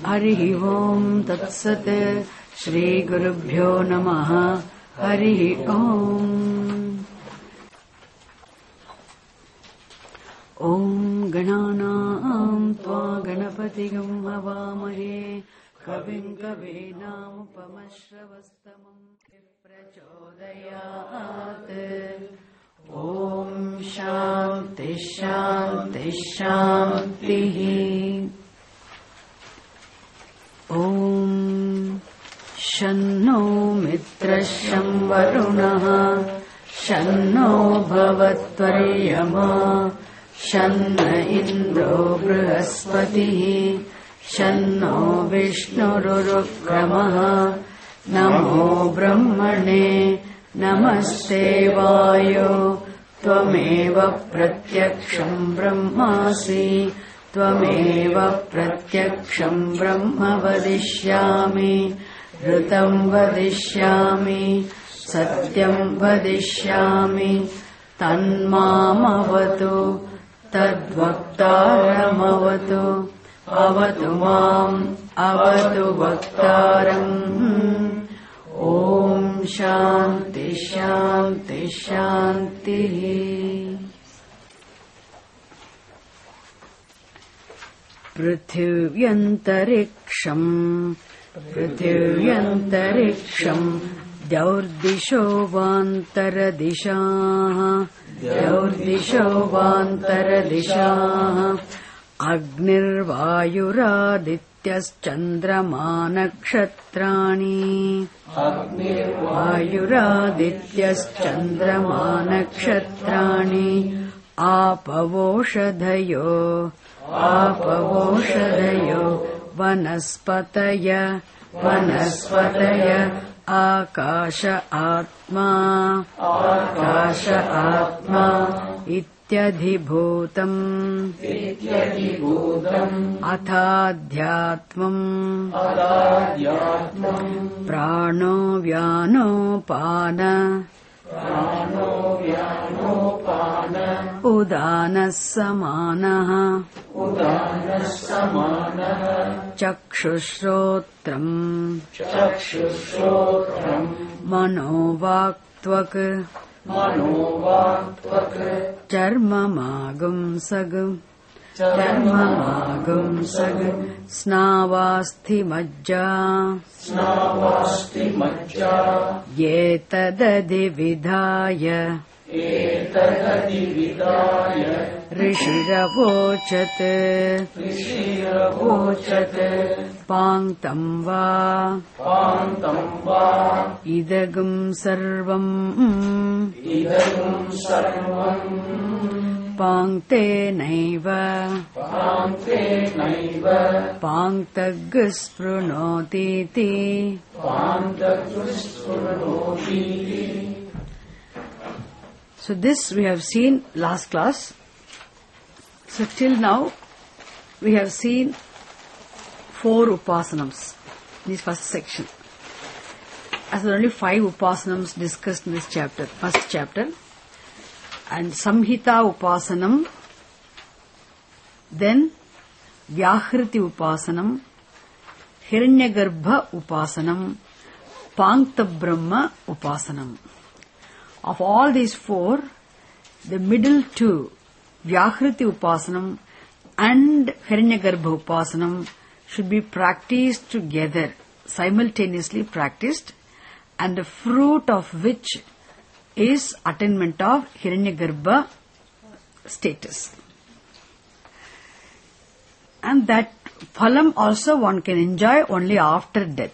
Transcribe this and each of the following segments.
Harihi Om Tat Sat. Shri Gurubhyo Namaha. Harihi Om. Om Gananam Tva Ganapatigam Havamahe Kavim Kavinam Upamashravastamam Prachodayat. Om Shanti Shanti Shanti. Om Shanno Mitrasham Varunaha Shanno Bhavatvaryama Shanna Indro Brihaspatihi Shanno Vishnururukkramaha Namo Brahmane Namaste Vayo Tvameva Pratyaksham Brahmasi Tvameva Pratyaksham Brahma Vadishyami Rutam Vadishyami Satyam Vadishyami Tanmamavatu Tadvaktaramavatu Avatu Mam Avatu Vaktaram. Om Shanti Shanti Shanti. Prithivyantariksham Prithivyantariksham Dyaurdisho Vantaradishaha Dyaurdisho Vantaradishaha Agnirvayuradityas Chandrama Nakshatrani Agnirvayuradityas Chandrama Nakshatrani Apavoshadhayo Apavoshadhayo Vanaspataya Vanaspataya Akasha Atma Akasha Atma Ityadhibhutam Ityadhibhutam Athadhyatmam Athadhyatmam Prano Vyanopana Prano Vyanopana Udanasamanaha Udanasamanaha Chakshushrotram Chakshushrotram Manovakttvak Manovakttvak Charmamagam Sagam Charmamagam Sagam Snavasti Majja Snavasti Majja Yetadadividhaya Yetadadividhaya Rishiravochate Rishiravochate Pangtam va Pangtam va Idagam sarvam Idagam sarvam Pangte naiva Pangte naiva Pangtagusprunotiti Pangtagusprunotiti. So this we have seen last class. So till now we have seen 4 upasanams in this first section. As there are only 5 upasanams discussed in this chapter, first chapter. And Samhita Upasanam, then Vyahriti Upasanam, Hiranyagarbha Upasanam, Pankta Brahma Upasanam. Of all these 4, the middle 2, Vyahriti Upasanam and Hiranyagarbha Upasanam, should be practiced together, simultaneously practiced, and the fruit of which is attainment of Hiranyagarbha status. And that phalam also one can enjoy only after death.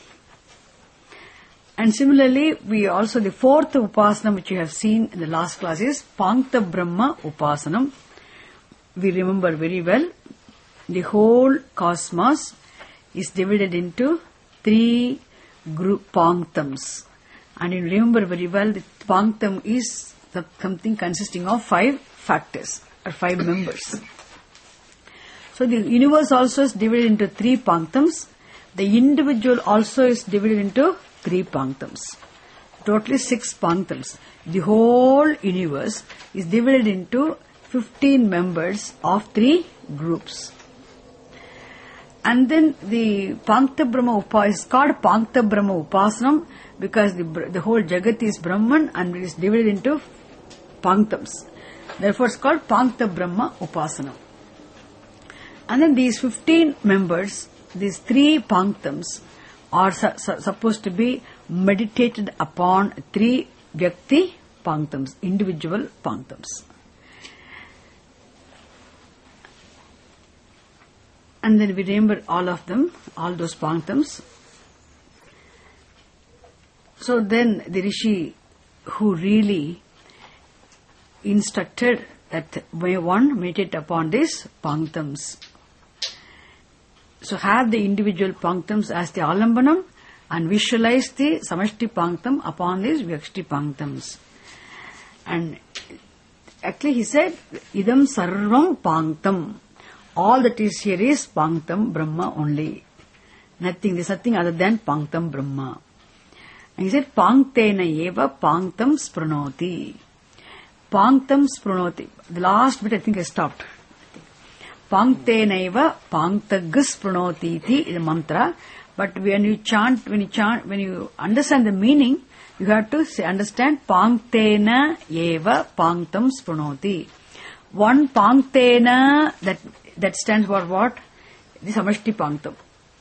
And similarly, we also, the 4th Upasanam which we have seen in the last class is Pankta Brahma Upasanam. We remember very well, the whole cosmos is divided into 3 group Panktams. And you remember very well, the Panktam is something consisting of 5 factors or 5 members. So the universe also is divided into 3 Panktams. The individual also is divided into 3 Panktams. Totally 6 Panktams. The whole universe is divided into 15 members of 3 groups. And then the Pankta Brahma is called Pankta Brahma Upasanam because the whole Jagat is Brahman and it is divided into Panktams. Therefore, it's called Pankta Brahma Upasanam. And then these 15 members, these 3 Panktams, are supposed to be meditated upon 3 Vyakti Panktams, individual Panktams. And then we remember all of them, all those Panktams. So then the Rishi who really instructed that may one meditate upon these Panktams. So have the individual Panktams as the Alambanam and visualize the Samashti Panktam upon these Vyakti Panktams. And actually he said, Idam Sarvam Panktam. All that is here is Panktam Brahma only. Nothing, there is nothing other than Panktam Brahma. And he said, Panktena eva Panktam Spranoti. Panktam Spranoti. The last bit I think I stopped. Panktena eva Panktagas Spranoti iti is a mantra. But when you understand the meaning, you have to understand Panktena eva Panktam Spranoti. One Panktena, that stands for what? The Samashti Panktam.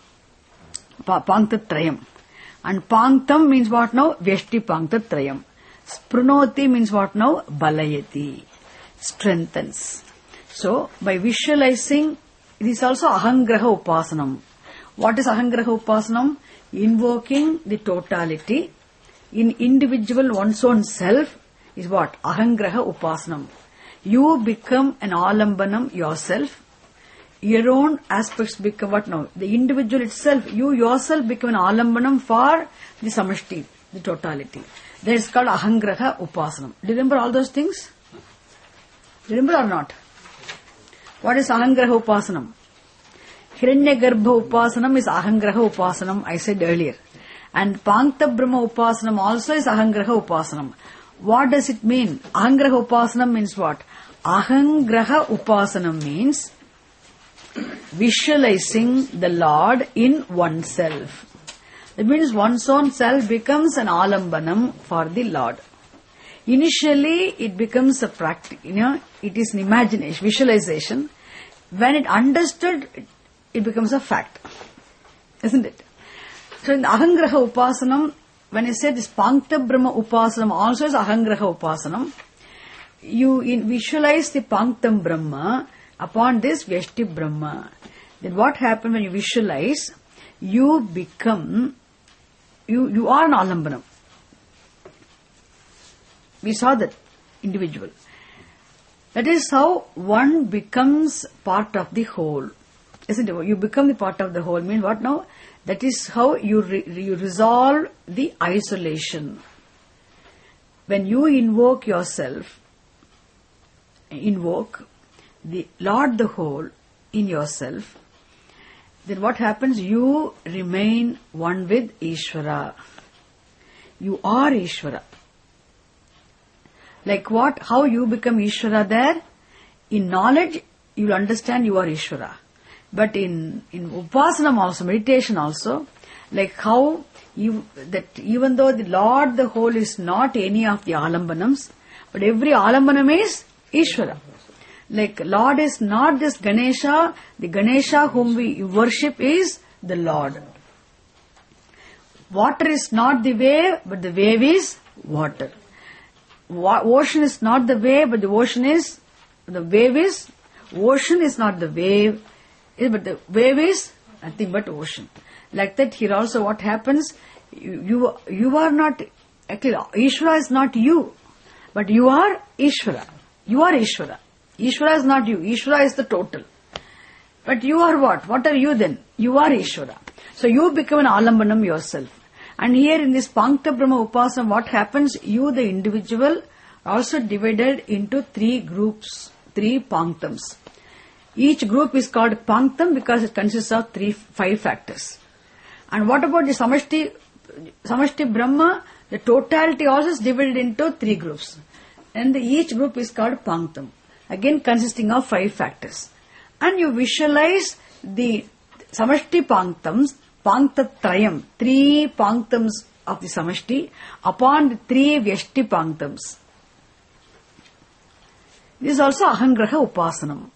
Panktatrayam. And Panktam means what now? Vyashti Panktatrayam. Spranoti means what now? Balayati. Strengthens. So, by visualizing, it is also Ahangraha Upasanam. What is Ahangraha Upasanam? Invoking the totality in individual one's own self is what? Ahangraha Upasanam. You become an Alambanam yourself. Your own aspects become what now? The individual itself, you yourself become an Alambanam for the Samashti, the totality. That is called Ahangraha Upasanam. Do you remember all those things? Do you remember or not? What is Ahangraha Upasanam? Hiranyagarbha Upasanam is Ahangraha Upasanam, I said earlier. And Pankta Brahma Upasanam also is Ahangraha Upasanam. What does it mean? Ahangraha Upasanam means what? Ahangraha Upasanam means visualizing the Lord in oneself. That means one's own self becomes an Alambanam for the Lord. Initially, it becomes a practice, it is an imagination, visualization. When it understood, it becomes a fact. Isn't it? So in the Ahangraha Upasanam, when I say this Pankta Brahma Upasanam also is Ahangraha Upasanam, you visualize the Panktam Brahma upon this Vyashti Brahma. Then what happens when you visualize? You become, you are an Alambanam. We saw that individual. That is how one becomes part of the whole. Isn't it? You become the part of the whole. Mean what now? That is how you resolve the isolation. When you invoke yourself, invoke the Lord the whole in yourself, then what happens? You remain one with Ishvara. You are Ishvara. Like what? How you become Ishvara there? In knowledge, you will understand you are Ishvara. But in Upasanam also, meditation also, like how that even though the Lord the whole is not any of the Alambanams, but every Alambanam is Ishvara. Like Lord is not just Ganesha, the Ganesha whom we worship is the Lord. Water is not the wave, but the wave is water. Ocean is not the wave, but the wave is, ocean is not the wave, but the wave is nothing but ocean. Like that here also what happens, you are not, actually Ishvara is not you, but you are Ishvara. You are Ishvara. Ishvara is not you. Ishvara is the total. But you are what? What are you then? You are Ishvara. So you become an Alambanam yourself. And here in this Pankta Brahma Upasanam, what happens? You, the individual, also divided into 3 groups, 3 Panktams. Each group is called Panktam because it consists of 5 factors. And what about the Samashti Brahma? The totality also is divided into 3 groups. And each group is called Panktam. Again consisting of 5 factors. And you visualize the Samashti Panktams, Panktatrayam, 3 Panktams of the Samashti upon the 3 Vyashti Panktams. This is also Ahangraha Upasanam.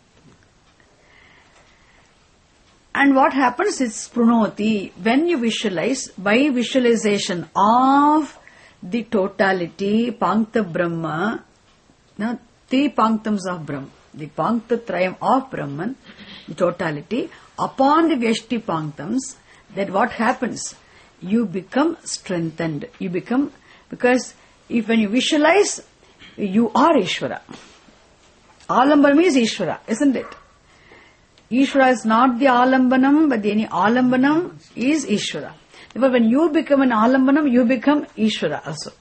And what happens is Prunoti, when you visualize, by visualization of the totality, Pankta Brahma, 3 Panktams of Brahma, the Panktatrayam of Brahman, the totality, upon the Vyashti Panktams, that what happens? You become strengthened. You become, because if when you visualize, you are Ishvara. Alambanam is Ishvara, isn't it? Ishvara is not the Alambanam, but any Alambanam is Ishvara. Therefore, when you become an Alambanam, you become Ishvara also.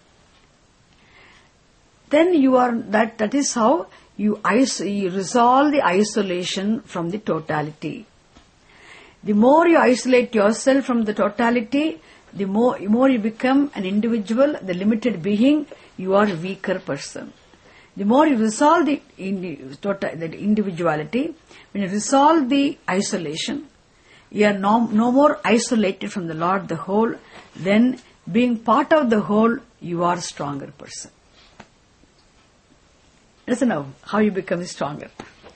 Then you are, that is how you resolve the isolation from the totality. The more you isolate yourself from the totality, the more you become an individual, the limited being, you are a weaker person. The more you resolve the individuality, when you resolve the isolation, you are no more isolated from the Lord, the whole, then being part of the whole, you are a stronger person. Listen now, how you become stronger.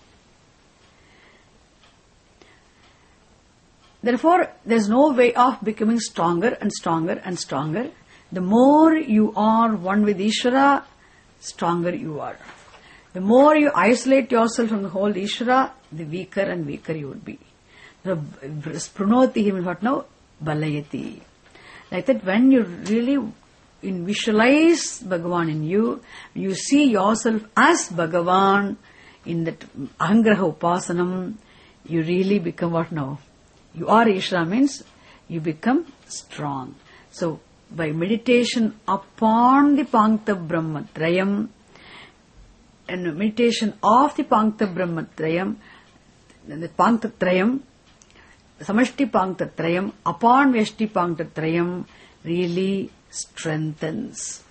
Therefore, there is no way of becoming stronger and stronger and stronger. The more you are one with Ishvara, stronger you are. The more you isolate yourself from the whole Ishvara, the weaker and weaker you would be. Prunoti, he means what now? Balayati. Like that, when you really visualize Bhagavan in you, you see yourself as Bhagavan in that Ahangraha Upasanam, you really become what now? You are Ishvara means you become strong. So, by meditation upon the Pankta Brahmatrayam and meditation of the Pankta Brahmatrayam, the Panktatrayam, Samashti Panktatrayam upon Vyashti Panktatrayam really strengthens.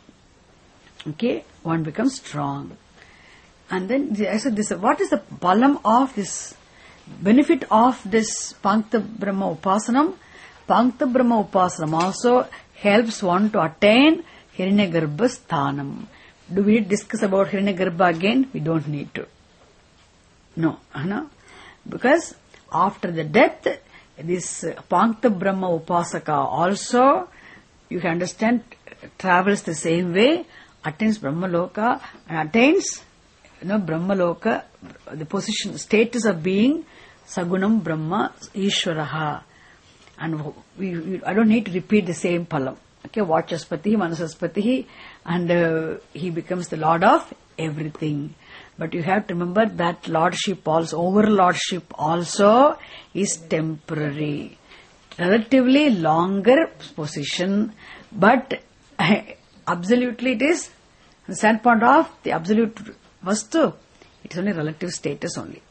Okay, one becomes strong. And then I said this, what is the balam of this, benefit of this Pankta Brahma Upasanam? Pankta Brahma Upasanam also helps one to attain Hiranyagarbha Sthanam. Do we discuss about Hiranyagarbha again? We don't need to. No. Because after the death, this Pankta Brahma Upasaka also, you can understand, travels the same way, attains Brahmaloka and attains Brahmaloka, the position, status of being Sagunam Brahma Ishvaraha. And I don't need to repeat the same palam. Okay, Vachaspati, Manasaspati, and he becomes the Lord of everything. But you have to remember that Lordship also, overlordship also is temporary. Relatively longer position, but absolutely it is, from the standpoint of the absolute vastu, it is only relative status only.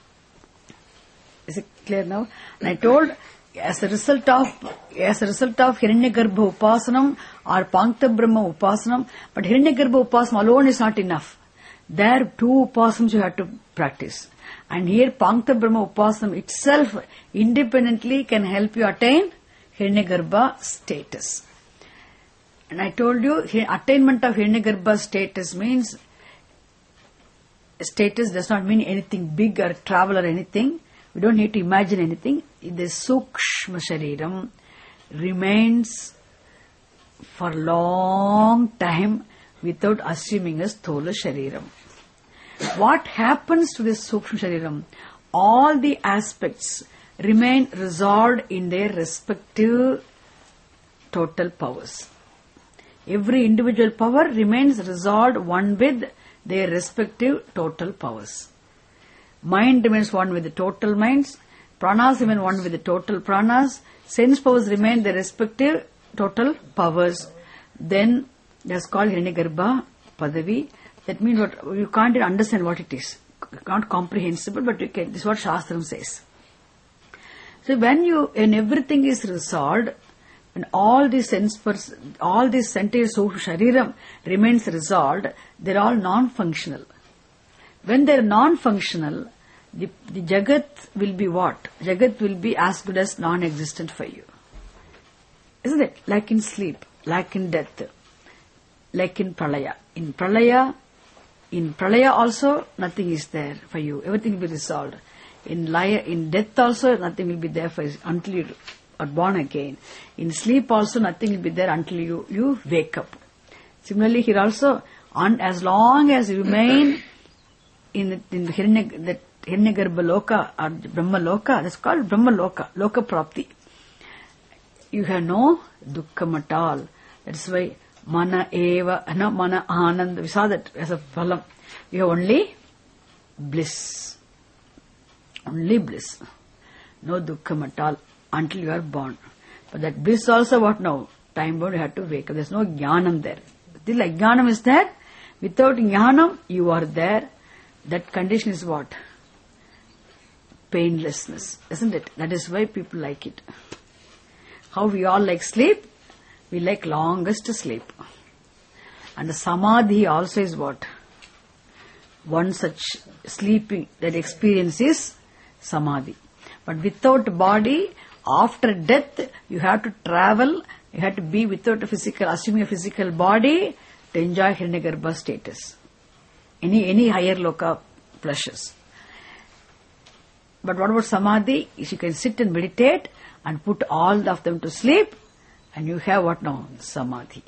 Is it clear now? And I told, as a result of Hiranyagarbha Upasanam or Pankta Brahma Upasanam, but Hiranyagarbha Upasanam alone is not enough. There are 2 Upasanams you have to practice. And here Pankta Brahma Upasanam itself independently can help you attain Hiranyagarbha status. And I told you, attainment of Hiranyagarbha status means, status does not mean anything big or travel or anything. We don't need to imagine anything. The Sukshma Shariram remains for long time without assuming a Sthola Shariram. What happens to this Sukshma Shariram? All the aspects remain resolved in their respective total powers. Every individual power remains resolved one with their respective total powers. Mind remains one with the total minds, pranas remain one with the total pranas, sense powers remain their respective total powers. Then that's called Hiranyagarbha Padavi. That means what you can't even understand what it is. Not comprehensible, but you can. This is what Shastram says. So when everything is resolved, when all these sentient Shariram remains resolved, they're all non-functional. When they're non-functional, the Jagat will be what? Jagat will be as good as non-existent for you. Isn't it? Like in sleep, like in death, like in Pralaya. In Pralaya also nothing is there for you. Everything will be resolved. In death also nothing will be there for you until you are born again. In sleep also nothing will be there until you wake up. Similarly here also, as long as you remain in the Hiranyagarbha Loka or Brahma Loka, that's called Brahma Loka, Loka Prapti. You have no dukkham at all. That's why mana ananda. We saw that as a phalam. You have only bliss. Only bliss. No dukkham at all until you are born. But that bliss also what now? Time bound you have to wake up. There's no jnanam there. Still like jnanam is there. Without jnanam you are there. That condition is what? Painlessness. Isn't it? That is why people like it. How we all like sleep? We like longest sleep. And the samadhi also is what? One such sleeping, that experience is samadhi. But without body, after death, you have to travel, you have to be without a physical, assuming a physical body to enjoy Hiranyagarbha status. Any higher loka pleasures. But what about samadhi? Is you can sit and meditate and put all of them to sleep, and you have what now? Samadhi.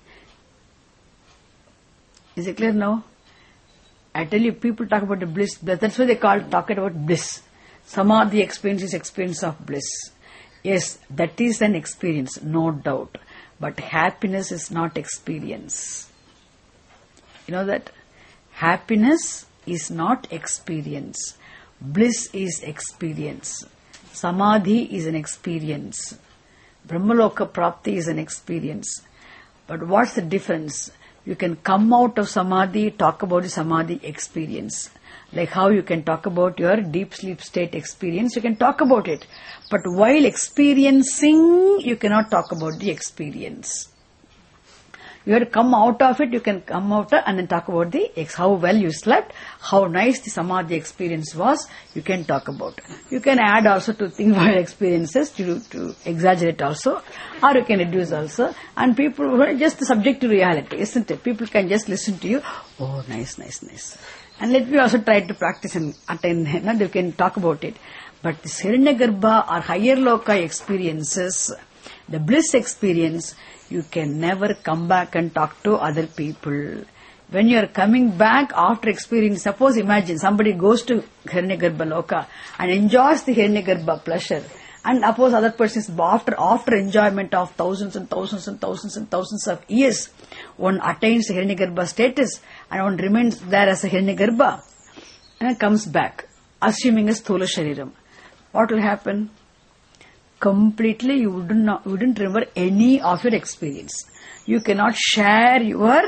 Is it clear now? I tell you, people talk about the bliss. That's why they talk about bliss. Samadhi experience is experience of bliss. Yes, that is an experience, no doubt. But happiness is not experience. You know that? Happiness is not experience. Bliss is experience. Samadhi is an experience. Brahmaloka Prapti is an experience. But what's the difference? You can come out of Samadhi, talk about the Samadhi experience. Like how you can talk about your deep sleep state experience, you can talk about it. But while experiencing, you cannot talk about the experience. You have to come out of it, you can come out and then talk about how well you slept, how nice the Samadhi experience was, you can talk about. You can add also to things about experiences to exaggerate also, or you can reduce also. And people who are just subject to reality, isn't it? People can just listen to you, oh nice. And let me also try to practice and attain, you can talk about it. But this Hiranyagarbha or higher loka experiences, the bliss experience, you can never come back and talk to other people. When you are coming back after experience, suppose imagine somebody goes to Hiranyagarbha Loka and enjoys the Hiranyagarbha pleasure, and suppose other persons after enjoyment of thousands and thousands of years, one attains the Hiranyagarbha status and one remains there as a Hiranyagarbha and comes back, assuming a Sthula Shariram. What will happen? Completely you wouldn't remember any of your experience. You cannot share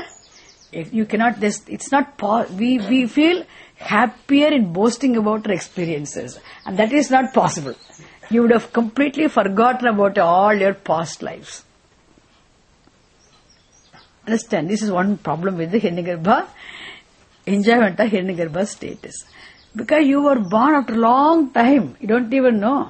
we feel happier in boasting about our experiences, and that is not possible. You would have completely forgotten about all your past lives. Understand, this is one problem with the Hiranyagarbha, enjoyment of Hiranyagarbha status. Because you were born after a long time, you don't even know.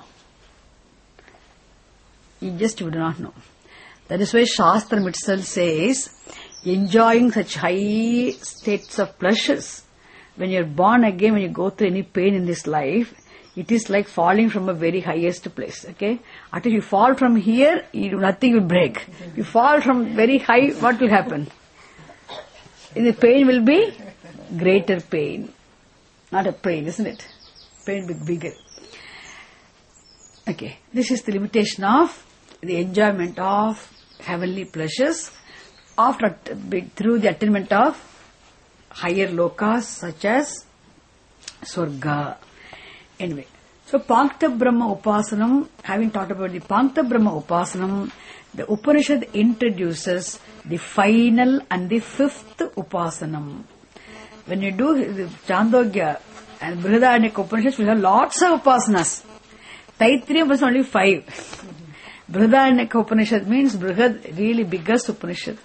You do not know. That is why Shastram itself says, enjoying such high states of pleasures, when you are born again, when you go through any pain in this life, it is like falling from a very highest place. Okay? Until you fall from here, nothing will break. You fall from very high, what will happen? The pain will be greater pain. Not a pain, isn't it? Pain will be bigger. Okay, this is the limitation of the enjoyment of heavenly pleasures through the attainment of higher lokas such as Swarga. Anyway, so Pankta Brahma Upasanam, having talked about the Pankta Brahma Upasanam, the Upanishad introduces the final and the fifth Upasanam. When you do the Chandogya and Brihadaranyaka Upanishads, we have lots of Upasanas. Taittiriya was only 5. Brihadaranyaka Upanishad means Brihad, really biggest Upanishad.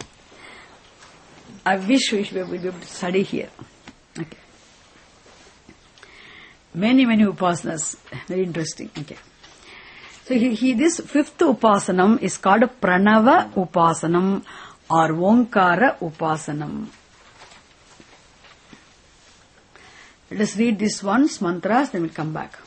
I wish we should be able to study here. Okay. Many upasanas. Very interesting. Okay. So this fifth upasanam is called Pranava Upasanam or Omkara Upasanam. Let us read this once, mantras, then we'll come back.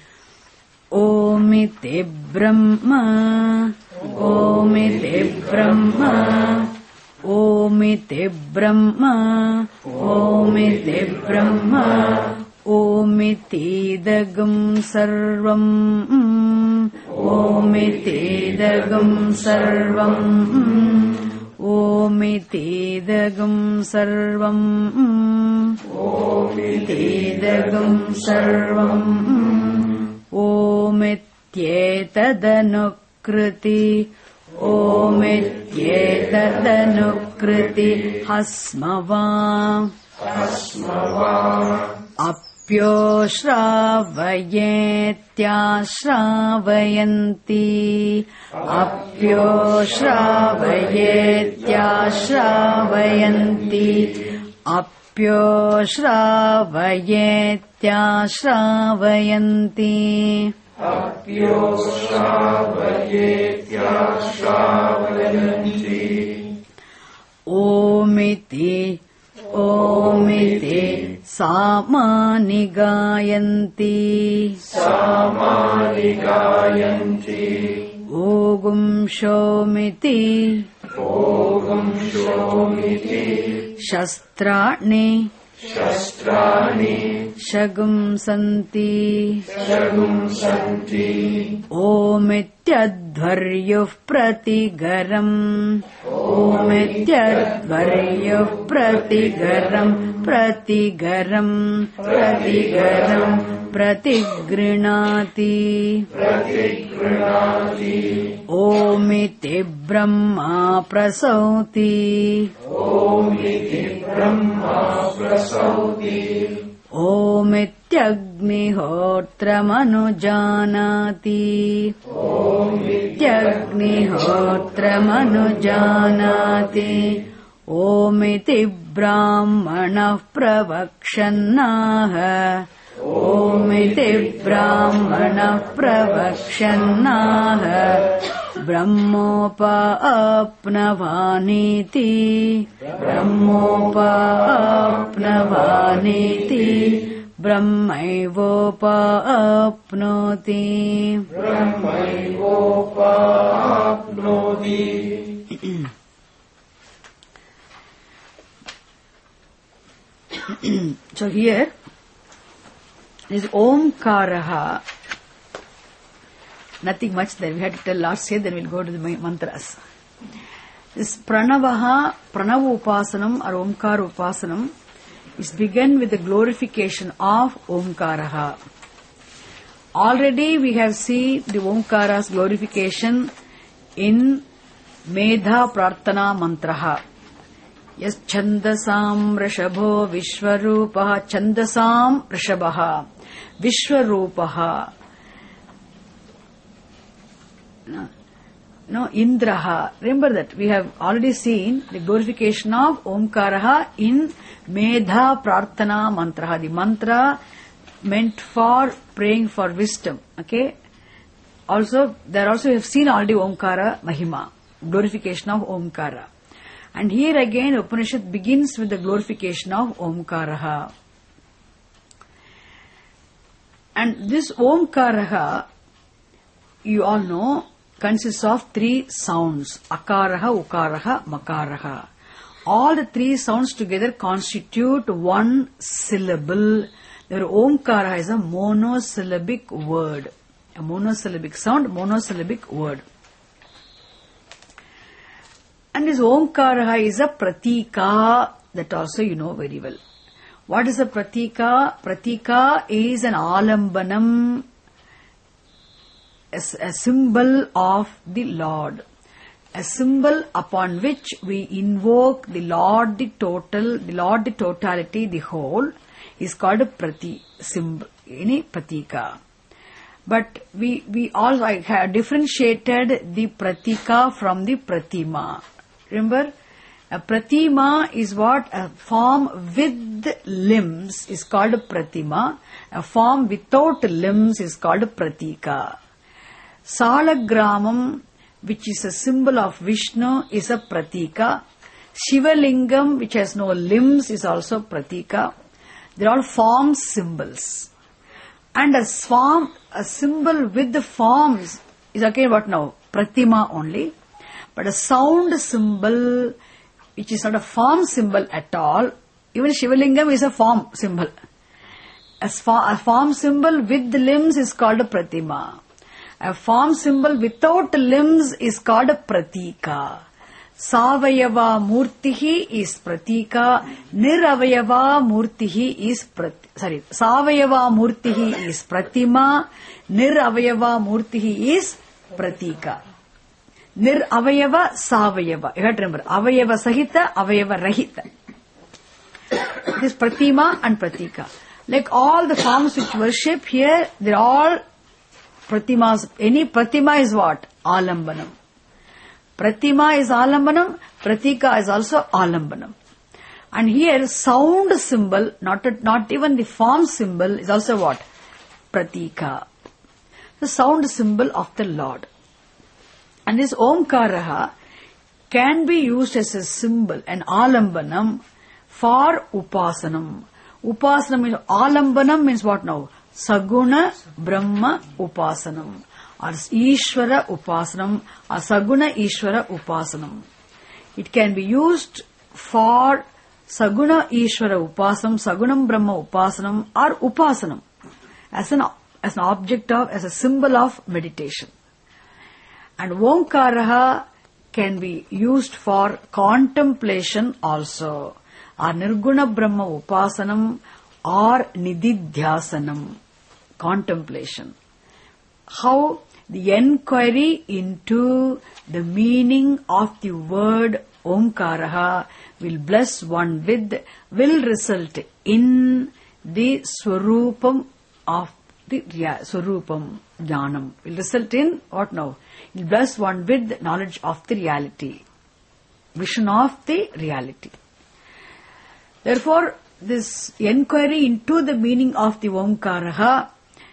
Omite Brahma, Omite Brahma, Omite Brahma, Omite Brahma, Omitidagam Sarvam, Omitidagam Sarvam, Omitidagam Sarvam, Omitidagam Sarvam, Omityetadanukruti, Omityetadanukruti, Hasmava, Apyo Shravayetya-Shrawayanti, Apyo Shravayetya-Shrawayanti, Apyo Shravayetya-Shrawayanti, Apyo Shravayetya-Shrawayanti, Omiti Omiti Samani Gayanti, Samani Gayanti, Ogum Shomiti, Ogum Shomiti, Shastrani, Shastrani, Shagum Santi, Shagum Santi, Omityadvaryuh Pratigaram, Omityadvaryuh Pratigaram, Pratigaram, Pratigaram, Pratigrinati, Pratigrinati, Omiti Brahma Prasauti, Omiti Brahma Prasauti, Omityagnihotramanujānāti, Omityagnihotramanujānāti, Omiti Brahmanah Pravakshannaha, Omiti Brahmanah Pravakshannaha, Brahmopāpnavanīti, Brahmopāpnavanīti, Brahmaivopāpnoti, Brahmaivopāpnoti. So here is Omkaraha. Nothing much there. We had to tell last year, then we'll go to the mantras. This Pranava Upasanam or Omkara Upasanam is begun with the glorification of Omkaraha. Already we have seen the Omkara's glorification in Medha Prarthana Mantraha. Yes, Chandasam Rishabho Vishwarupaha, Chandasam Rishabhaha, Vishwarupaha. No, Indraha. Remember that we have already seen the glorification of Omkaraha in Medha Prarthana Mantraha. The mantra meant for praying for wisdom. Okay. Also, there also we have seen already Omkara Mahima, glorification of Omkara. And here again Upanishad begins with the glorification of Omkaraha. And this Omkaraha, you all know, consists of three sounds: Akaraha, Ukaraha, Makaraha. All the three sounds together constitute one syllable. The Omkaraha is a monosyllabic word. A monosyllabic sound, monosyllabic word. And this Omkaraha is a pratika, that also you know very well. What is a pratika? Pratika is an alambanam, a symbol of the Lord. A symbol upon which we invoke the Lord, the totality, the whole, is called a prati, symbol, any pratika. But we also have differentiated the pratika from the pratima. Remember, A pratima is what? A form with limbs is called pratima. A form without limbs is called pratika. Salagramam, which is a symbol of Vishnu, is a pratika. Shivalingam, which has no limbs, is also pratika. They are all form symbols. And a symbol with the forms is again what now? Pratima only. But a sound symbol, which is not a form symbol at all, even Shivalingam is a form symbol. A form symbol with the limbs is called a pratima. A form symbol without limbs is called a pratika. Savayava murtihi is pratika. Niravayava murtihi is Savayava murtihi is pratima. Niravayava murtihi is pratika. Niravayava, Savayava. You have to remember, Avayava Sahita, Avayava Rahita. This pratima and pratika. Like all the forms which worship here, they are all pratimas. Any pratima is what? Alambanam. Pratima is alambanam, pratika is also alambanam. And here sound symbol, not even the form symbol, is also what? Pratika. The sound symbol of the Lord. And this Omkaraha can be used as a symbol, an alambanam, for upasanam. Upasanam means, alambanam means what now? Saguna Brahma Upasanam, or Ishvara Upasanam, or Saguna Ishvara Upasanam. It can be used for Saguna Ishvara Upasanam, Sagunam Brahma Upasanam, or Upasanam, as an object of, as a symbol of meditation. And Omkaraha can be used for contemplation also, or Nirguna Brahma Upasanam, or Nididhyasanam, contemplation. How the enquiry into the meaning of the word Omkaraha will bless one with, will result in the Swarupam of the Swarupam Jnanam. Will result in what now? It will bless one with knowledge of the reality, vision of the reality. Therefore, this enquiry into the meaning of the Omkaraha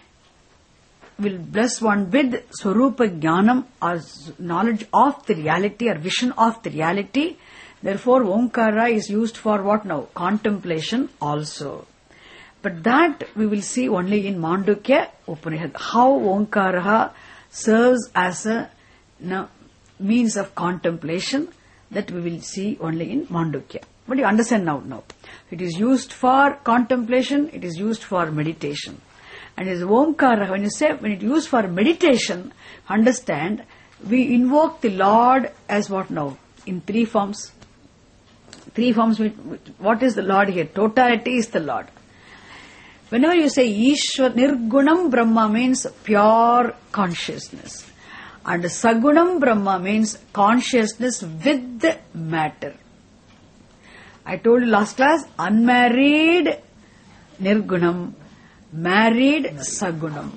will bless one with Swarupa Jnanam, or knowledge of the reality or vision of the reality. Therefore, Omkara is used for what now? Contemplation also. But that we will see only in Mandukya Upanishad. How Omkaraha serves as a means of contemplation, that we will see only in Mandukya. But you understand now. It is used for contemplation, it is used for meditation. And as Omkara, when it is used for meditation, understand, we invoke the Lord as what now? In three forms. Three forms. What is the Lord here? Totality is the Lord. Whenever you say Ishwar, Nirgunam Brahma means pure consciousness. And Sagunam Brahma means consciousness with matter. I told you last class, unmarried Nirgunam, married Sagunam.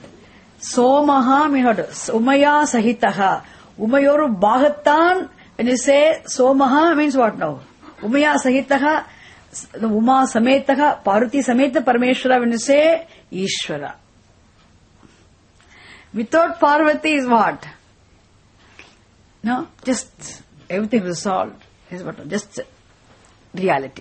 Somaha means what? Umaya Sahitaha. Umayoru Bhagatan, when you say Somaha means what now? Umaya Sahitaha, Uma Sametaha, Parvati Sameta Parameshwara, when you say Ishvara. Without Parvati is what? No, just everything resolved. Is what? Just reality.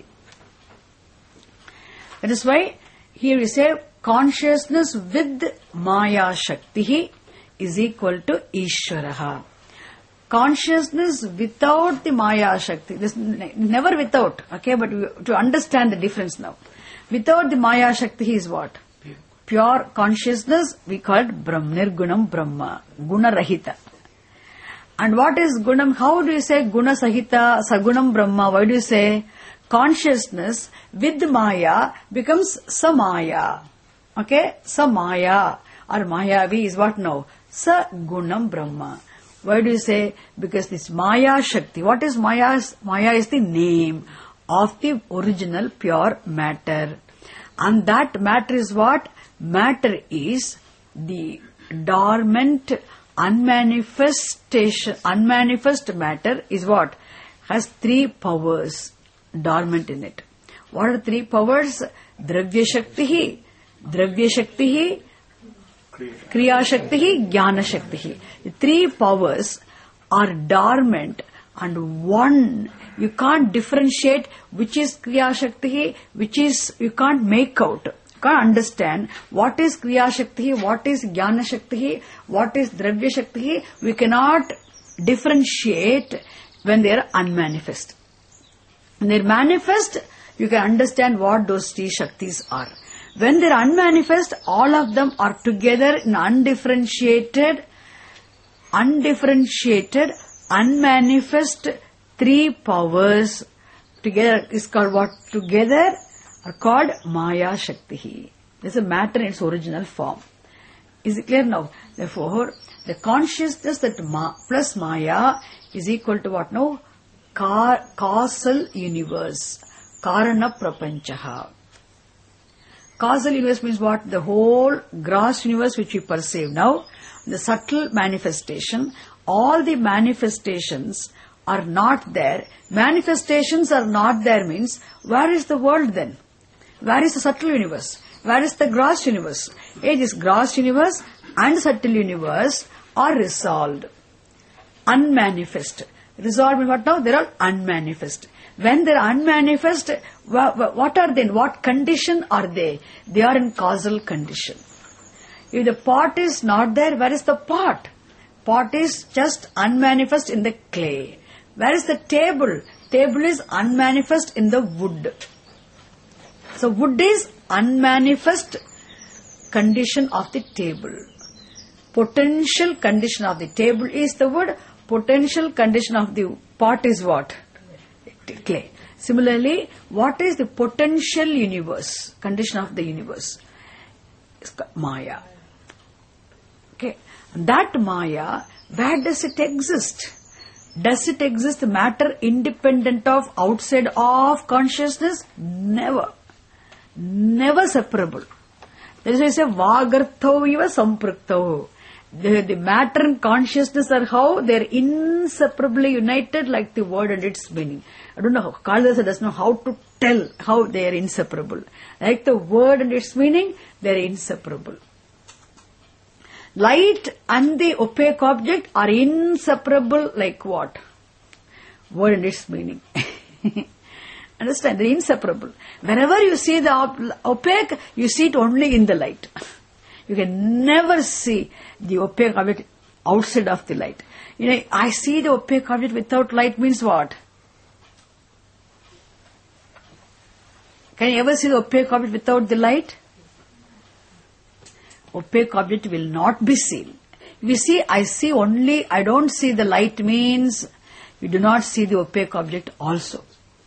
That is why here we say consciousness with Maya Shakti is equal to Ishvaraha. Consciousness without the Maya Shakti, this never without, okay, but to understand the difference now. Without the Maya Shakti is what? Pure consciousness, we call it Brahma, Nirgunam Brahma, Guna Rahita. And what is Gunam? How do you say Guna Sahita, Sagunam Brahma? Why do you say consciousness with Maya becomes Samaya? Okay, Samaya or Mayavi is what now? Sagunam Brahma. Why do you say? Because this Maya Shakti. What is Maya? Maya is the name of the original pure matter. And that matter is what? Matter is the dormant, unmanifest matter is what? has 3 powers dormant in it. What are 3 powers? Dravya Shaktihi, Kriya Shaktihi, Jnana Shaktihi. The 3 powers are dormant, and one you can't differentiate which is Kriya Shaktihi, which is you can't make out. You can't understand what is Kriya Shaktihi, what is Jnana Shaktihi, what is Dravya Shaktihi. We cannot differentiate when they are unmanifest. When they are manifest, you can understand what those 3 Shaktis are. When they are unmanifest, all of them are together in undifferentiated, unmanifest 3 powers. Together is called what? Together are called Maya Shaktihi. This is a matter in its original form. Is it clear now? Therefore, the consciousness that plus Maya is equal to what now? Causal universe. Karana Prapanchaha. Causal universe means what? The whole gross universe which we perceive now, the subtle manifestation, all the manifestations are not there. Manifestations are not there means, where is the world then? Where is the subtle universe? Where is the gross universe? This gross universe and subtle universe are resolved. Unmanifest. Resolved means what now? They are unmanifest. When they are unmanifest, what are they in? What condition are they? They are in causal condition. If the pot is not there, where is the pot? Pot is just unmanifest in the clay. Where is the table? Table is unmanifest in the wood. So wood is unmanifest condition of the table. Potential condition of the table is the wood. Potential condition of the pot is what? Clay. Similarly, what is the potential universe? Condition of the universe? It's Maya. Okay. That Maya, where does it exist? Does it exist matter independent of, outside of consciousness? Never. Never separable. That is why I say Vagartho iva sampraktho. The matter and consciousness are how they are inseparably united like the word and its meaning. I don't know, Kalidasa does not know how to tell how they are inseparable. Like the word and its meaning, they are inseparable. Light and the opaque object are inseparable like what? Word and its meaning. Understand? They are inseparable. Whenever you see the opaque, you see it only in the light. You can never see the opaque object outside of the light. I see the opaque object without light means what? Can you ever see the opaque object without the light? Opaque object will not be seen. If you see, I see only, I don't see the light means you do not see the opaque object also.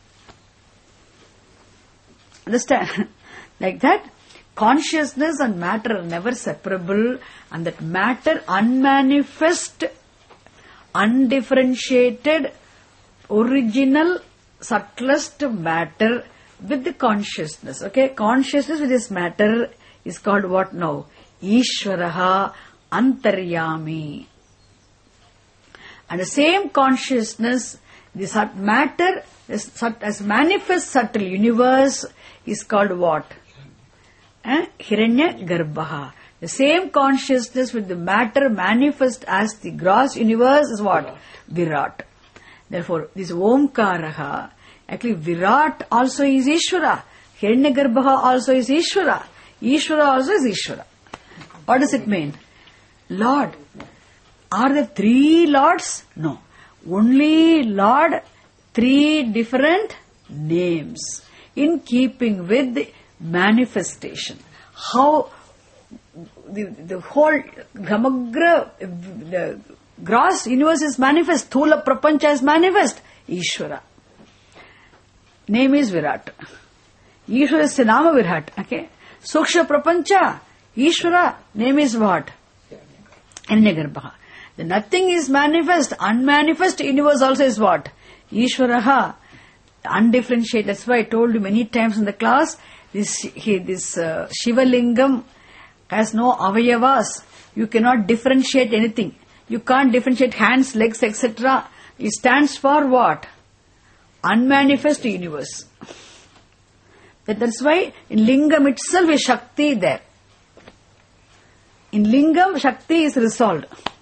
Understand? Like that, consciousness and matter are never separable, and that matter unmanifest, undifferentiated, original, subtlest matter with the consciousness. Okay, consciousness with this matter is called what now? Ishvaraha Antaryami. And the same consciousness, this matter, as manifest subtle universe is called what? Hiranya Garbha. The same consciousness with the matter manifest as the gross universe is what? Virat. Therefore, this Omkaraha, actually Virat also is Ishvara. Hiranya Garbha also is Ishvara. Ishvara also is Ishvara. What does it mean? Lord. Are there 3 Lords? No. Only Lord, 3 different names. In keeping with the manifestation. How the whole Gramagra, the gross universe is manifest. Thula Prapancha is manifest. Ishvara. Name is Virat. Ishvara is Nama Virat. Okay. Suksha Prapancha. Ishvara. Name is what? Hiranyagarbha. The nothing is manifest. Unmanifest universe also is what? Ishvaraha. Undifferentiated. That's why I told you many times in the class, this Shiva Lingam has no avayavas. You cannot differentiate anything. You can't differentiate hands, legs, etc. It stands for what? unmanifest universe. That's why in Lingam itself is Shakti there. In Lingam, Shakti is resolved.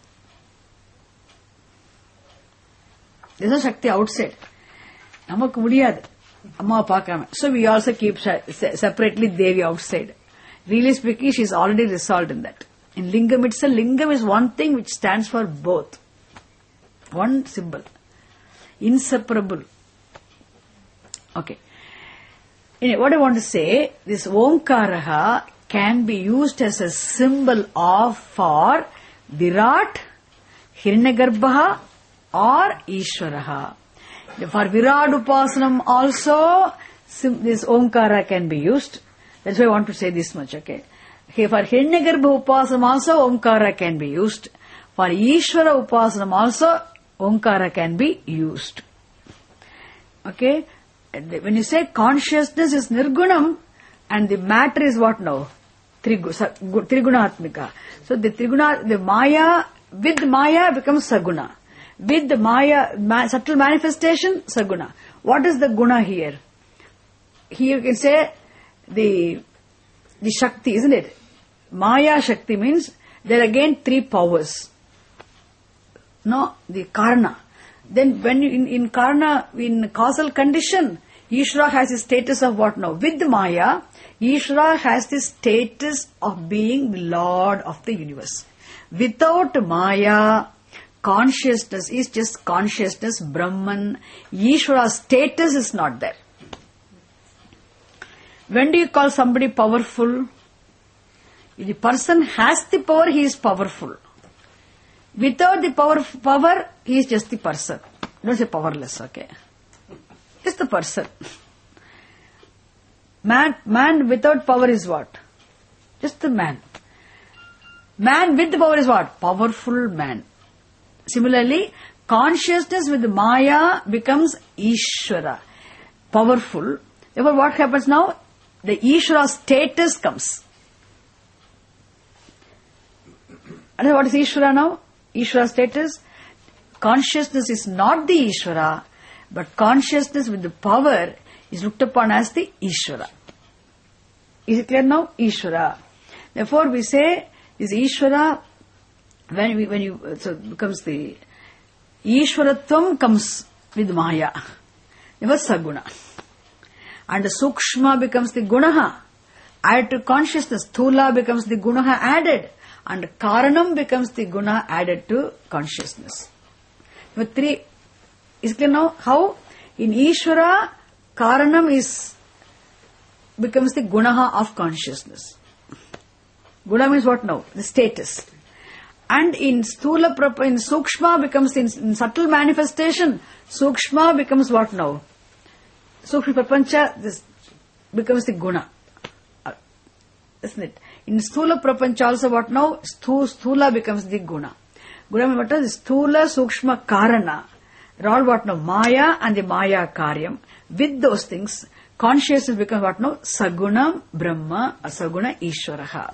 There's no Shakti outside. Namakku mudiyadu. Amma paakama. So we also keep separately Devi outside. Really speaking, she is already resolved in that. In Lingam itself, Lingam is one thing which stands for both. One symbol. Inseparable. Okay. Anyway, what I want to say, this Omkaraha can be used as a symbol of for Virat, Hiranyagarbha or Ishvaraha. For Virat Upasanam also, this Omkara can be used. That's why I want to say this much, okay? Okay, for Hiranyagarbha Upasanam also, Omkara can be used. For Ishvara Upasanam also, Omkara can be used. Okay? When you say consciousness is Nirgunam, and the matter is what now? Trigunaatmika. So the Maya, with Maya becomes Saguna. With the Maya, subtle manifestation, Saguna. What is the Guna here? Here you can say the Shakti, isn't it? Maya Shakti means there are again three powers. No, the Karna. Then when you, in Karna, in causal condition, Ishvara has the status of what now? With Maya, Ishvara has the status of being the Lord of the universe. Without Maya, consciousness is just consciousness, Brahman. Ishvara's status is not there. When do you call somebody powerful? If the person has the power, he is powerful. Without the power, he is just the person. Don't say powerless, okay? Just the person. Man without power is what? Just the man. Man with the power is what? Powerful man. Similarly, consciousness with Maya becomes Ishvara. Powerful. Therefore, what happens now? The Ishvara status comes. And what is Ishvara now? Ishvara status? Consciousness is not the Ishvara, but consciousness with the power is looked upon as the Ishvara. Is it clear now? Ishvara. Therefore, we say this Ishvara, so it becomes the Ishvaratvam comes with Maya. Therefore, Saguna. And the Sukshma becomes the Gunaha. Added to consciousness. Thula becomes the Gunaha added. And Karanam becomes the Guna added to consciousness. But three, is clear now? How? In Ishvara, Karanam becomes the Gunaha of consciousness. Guna means what now? The status. And in Sukshma becomes, in subtle manifestation, Sukshma becomes what now? Sukshma Prapancha, this becomes the Guna. Isn't it? In Sthula Prapancha also what now? Sthula becomes the Guna. Guna means what is? Sthula Sukshma Karana. They're all what now? Maya and the Maya Karyam. With those things, consciousness becomes what now? Sagunam Brahma, Asaguna Ishvaraha.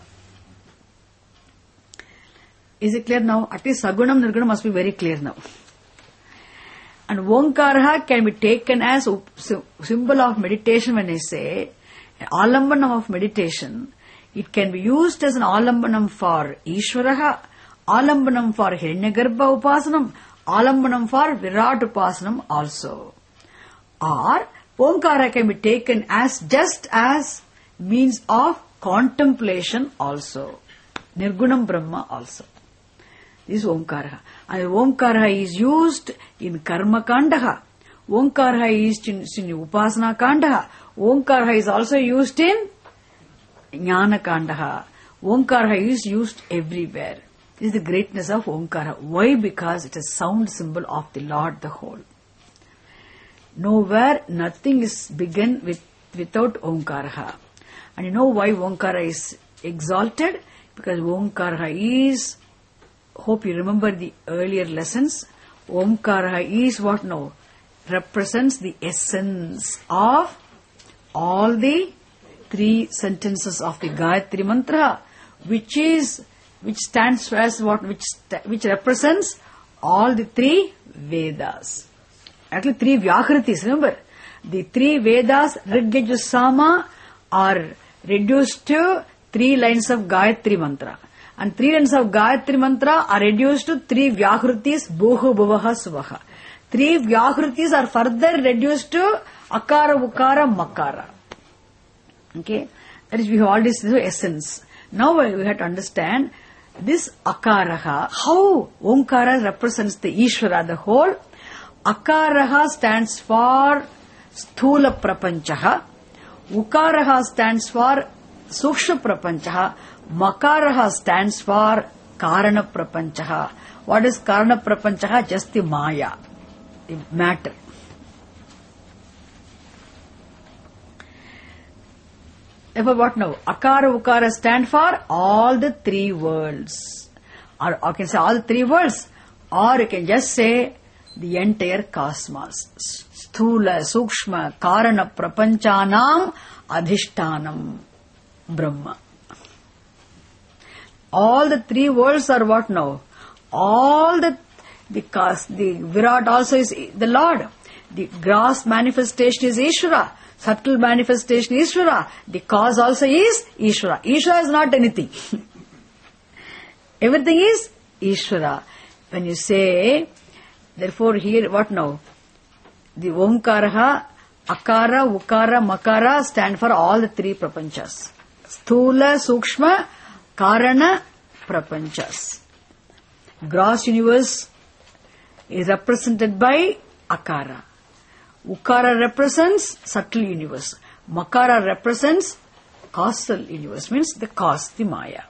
Is it clear now? At least Sagunam Nirgunam must be very clear now. And Omkaraha can be taken as a symbol of meditation when I say, Alambanam of meditation. It can be used as an alambanam for Ishvaraha, alambanam for Hiranyagarbha Upasanam, alambanam for Virat Upasanam also. Or Omkara can be taken as just as means of contemplation also. Nirgunam Brahma also. This is Omkara. And Omkara is used in Karma Kandaha. Omkara is used in Upasana Kandaha. Omkara is also used in Jnana Kandaha. Omkara is used everywhere. This is the greatness of Omkara. Why? Because it is a sound symbol of the Lord, the whole. Nowhere, nothing is begun without Omkara. And you know why Omkara is exalted? Because Omkara is, hope you remember the earlier lessons, Omkara is what now? Represents the essence of all the three sentences of the Gayatri Mantra, which stands for as what, which represents all the three Vedas. Actually, 3 Vyakritis, remember? The 3 Vedas, Rig, Yajur, Sama, are reduced to 3 lines of Gayatri Mantra. And 3 lines of Gayatri Mantra are reduced to 3 Vyakritis, Bhuhu, Bhuvaha, Suvaha. 3 Vyakritis are further reduced to Akara, Ukara, Makara. Okay? That is, we have all this essence. Now we have to understand this Akaraha, how Omkara represents the Ishvara, the whole. Akaraha stands for Sthula Prapanchaha. Ukaraha stands for Suksha Prapanchaha. Makaraha stands for Karana Prapanchaha. What is Karana Prapanchaha? Just the Maya, the matter. Therefore, what now? Akara, Ukara stand for all the 3 worlds. Or you can say all the 3 worlds. Or you can just say the entire cosmos. Sthula, Sukshma, Karana, Prapanchanam, Adhishtanam, Brahma. All the 3 worlds are what now? All the Virat also is the Lord. The gross manifestation is Ishvara. Subtle manifestation is Ishvara. The cause also is Ishvara. Ishvara is not anything. Everything is Ishvara. When you say, therefore here what now? The Omkaraha, Akara, Ukara, Makara stand for all the 3 prapanchas. Sthula, Sukshma, Karana, Prapanchas. Gross universe is represented by Akara. Ukara represents subtle universe. Makara represents causal universe, means the cause, the Maya.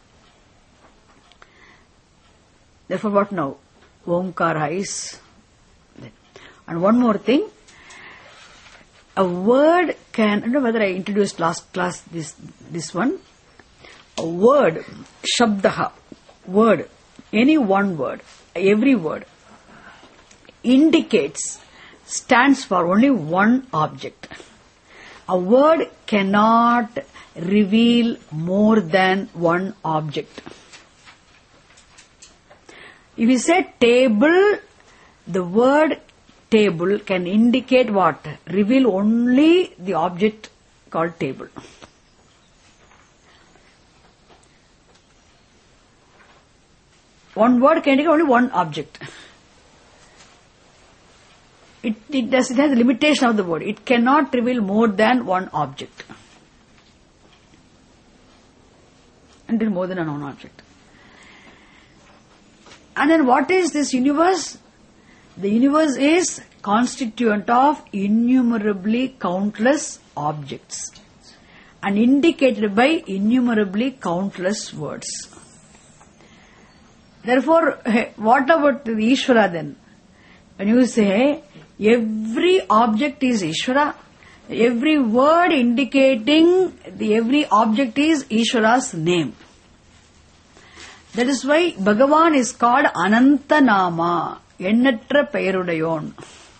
Therefore, what now? Omkara is. And one more thing. A word can, I don't know whether I introduced last class this one. A word, Shabdaha, word, any one word, every word, indicates, stands for only one object. A word cannot reveal more than one object. If you say table, the word table can indicate what? Reveal only the object called table. One word can indicate only one object. It has a limitation of the word. It cannot reveal more than one object. Until more than one object. And then what is this universe? The universe is constituent of innumerably countless objects and indicated by innumerably countless words. Therefore, what about the Ishvara then? When you say every object is Ishvara, every word indicating every object is Ishvara's name. That is why Bhagavan is called Anantanama, Ennatra Perudayon.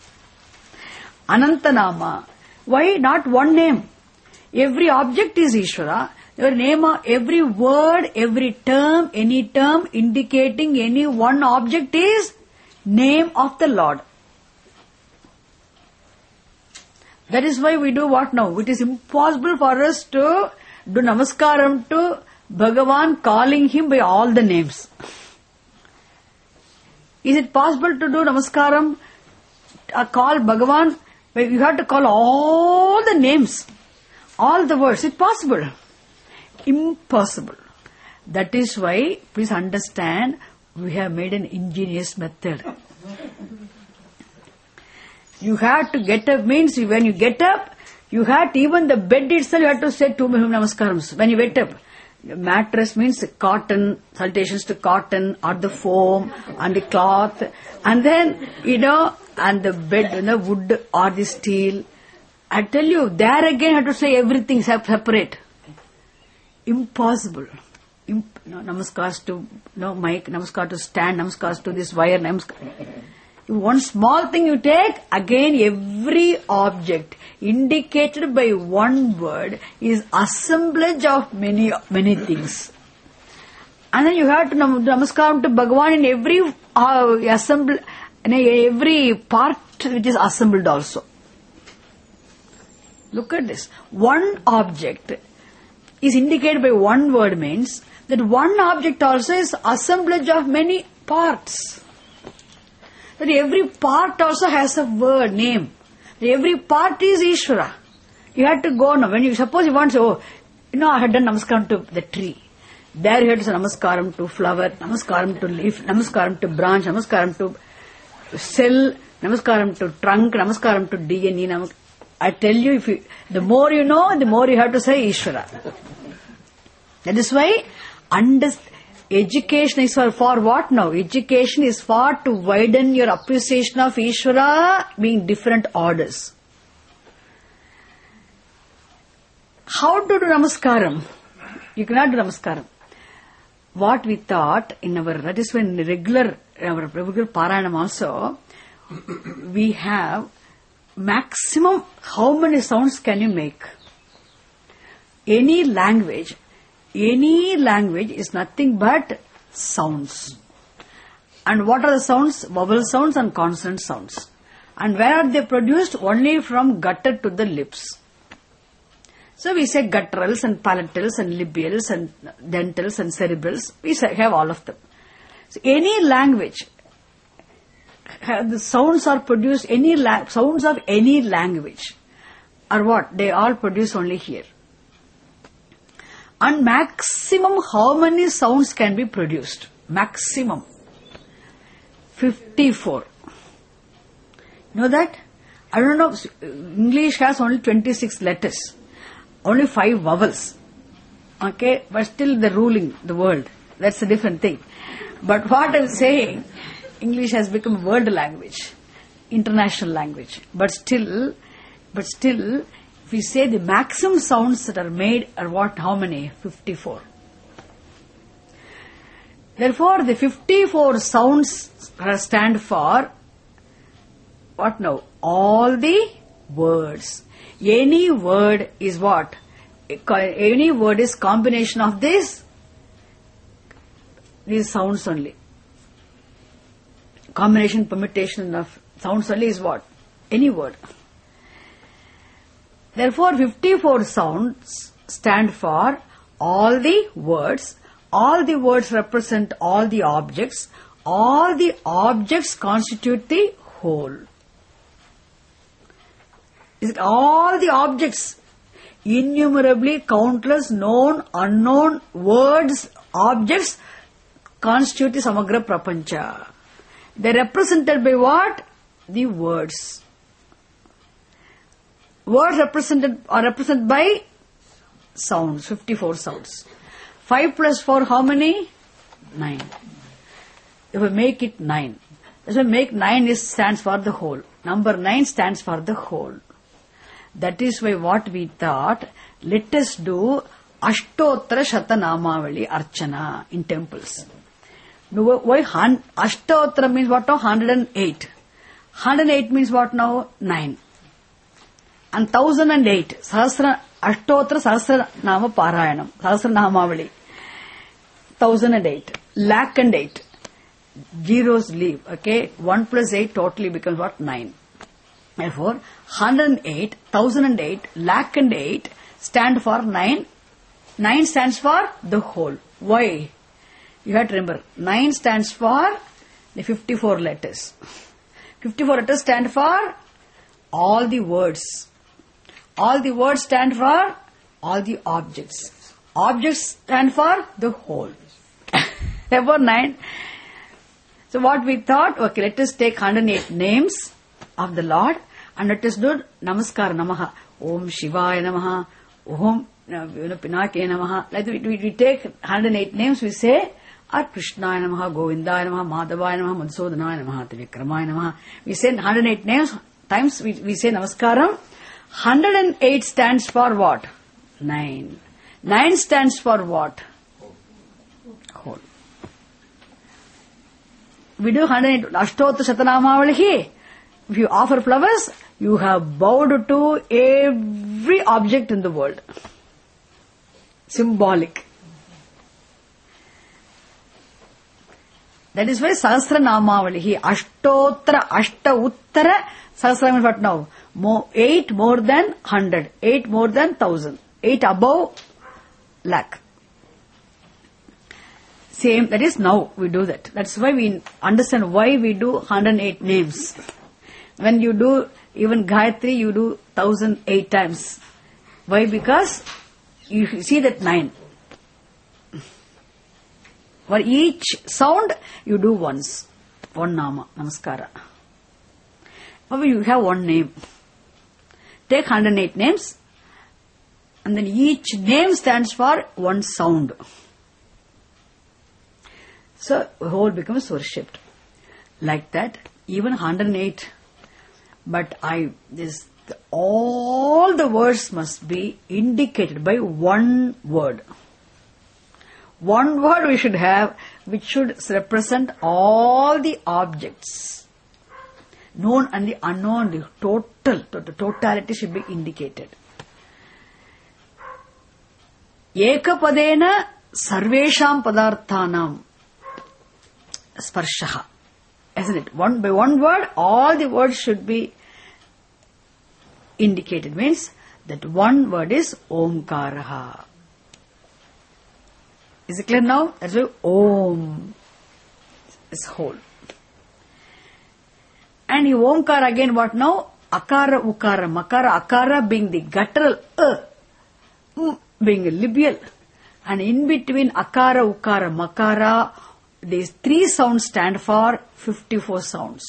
Anantanama. Why not one name? Every object is Ishvara. Your name, every word, every term, any term indicating any one object is name of the Lord. That is why we do what now? It is impossible for us to do namaskaram to Bhagavan calling him by all the names. Is it possible to do namaskaram, call Bhagavan? You have to call all the names, all the words. Is it possible? Impossible. That is why, please understand, we have made an ingenious method. You have to get up, means when you get up, you have to, even the bed itself, you have to say 2 namaskarams when you wake up. The mattress means cotton, salutations to cotton or the foam and the cloth, and then, and the bed, wood or the steel. I tell you, there again you have to say everything separate. Impossible. Namaskars to mic, namaskar to stand, namaskars to this wire, namaskar. One small thing you take, again every object indicated by one word is assemblage of many things. And then you have to namaskar to Bhagavan in every And every part which is assembled also. Look at this. One object is indicated by one word means that one object also is assemblage of many parts. That every part also has a word, name. Every part is Ishvara. You have to go now. When you suppose you want to say, I had done namaskaram to the tree. There you have to say namaskaram to flower, namaskaram to leaf, namaskaram to branch, namaskaram to cell, namaskaram to trunk, namaskaram to DNA. I tell you, the more you know, the more you have to say Ishvara. That is why education is for what now? Education is for to widen your appreciation of Ishvara being different orders. How to do namaskaram? You cannot do namaskaram. What we thought in that is when our regular Parayanam also, we have maximum, how many sounds can you make? Any language is nothing but sounds. And what are the sounds? Vowel sounds and consonant sounds. And where are they produced? Only from gutter to the lips. So we say gutturals and palatals and labials and dentals and cerebrals. We have all of them. So any language, the sounds are produced, sounds of any language are what? They all produce only here. And maximum how many sounds can be produced? Maximum 54. You know that? I don't know. English has only 26 letters. Only 5 vowels. Okay? But still they're ruling the world. That's a different thing. But what I'm saying, English has become a world language. International language. But still, if we say the maximum sounds that are made are what? How many? 54. Therefore, the 54 sounds stand for what now? All the words. Any word is what? Any word is combination of these sounds only. Combination, permutation of sounds only is what? Any word. Therefore, 54 sounds stand for all the words. All the words represent all the objects. All the objects constitute the whole. Is it all the objects? Innumerably countless known, unknown words, objects constitute the Samagra Prapancha. They are represented by what? The words. Words are represented by sounds, 54 sounds. 5 plus 4, how many? 9. If we make it 9. That's why make 9 stands for the whole. Number 9 stands for the whole. That is why what we thought, let us do Ashtottara Shatanamavali Archana in temples. Now, why Ashtottara means what now? 108. 108 means what now? 9. And 1008. Ashtottara Sahasra Nama Parayanam. Sahasra Namavali. 1008. Lakh and 8. Zeros leave. Okay. 1 plus 8 totally becomes what? 9. Therefore, 108, 1008, lakh and 8 stand for 9. 9 stands for the whole. Why? You have to remember, 9 stands for the 54 letters. 54 letters stand for all the words. All the words stand for all the objects. Objects stand for the whole. Therefore, 9. So what we thought, okay, let us take 108 names of the Lord and let us do Namaskar Namaha. Om Shivaya Namaha. Om Pinake Namaha. Like we take 108 names, we say, or Krishnaya Namaha, Govindaya Namaha, Madhavaya Namaha, Madhusudanaya Namaha, Trivikramaya Namaha. We say 108 names, times we say Namaskaram. 108 stands for what? 9. 9 stands for what? Whole. We do 108 Ashtottara Shatanamavali. If you offer flowers, you have bowed to every object in the world. Symbolic. That is why Sahasranamavalihi, Ashtotra, Ashta Uttara, Sahasranam is what now? 8 more than 100, 8 more than 1000, 8 above lakh. Same, that is now we do that. That's why we understand why we do 108 names. When you do even Gayatri, you do 1008 times. Why? Because you see that 9. For each sound, you do once. One nama, namaskara. However, you have one name. Take 108 names, and then each name stands for one sound. So, the whole becomes worshipped. Like that, even 108. But all the words must be indicated by one word. One word we should have, which should represent all the objects. Known and the unknown, the totality should be indicated. Ekapadena sarvesham padarthanam sparshaha. Isn't it? By one word, all the words should be indicated. Means that one word is Omkaraha. Is it clear now? That's why Om is whole. And the Omkara again what now? Akara, Ukara, Makara, Akara being the guttural, being a labial. And in between Akara, Ukara, Makara, these 3 sounds stand for 54 sounds.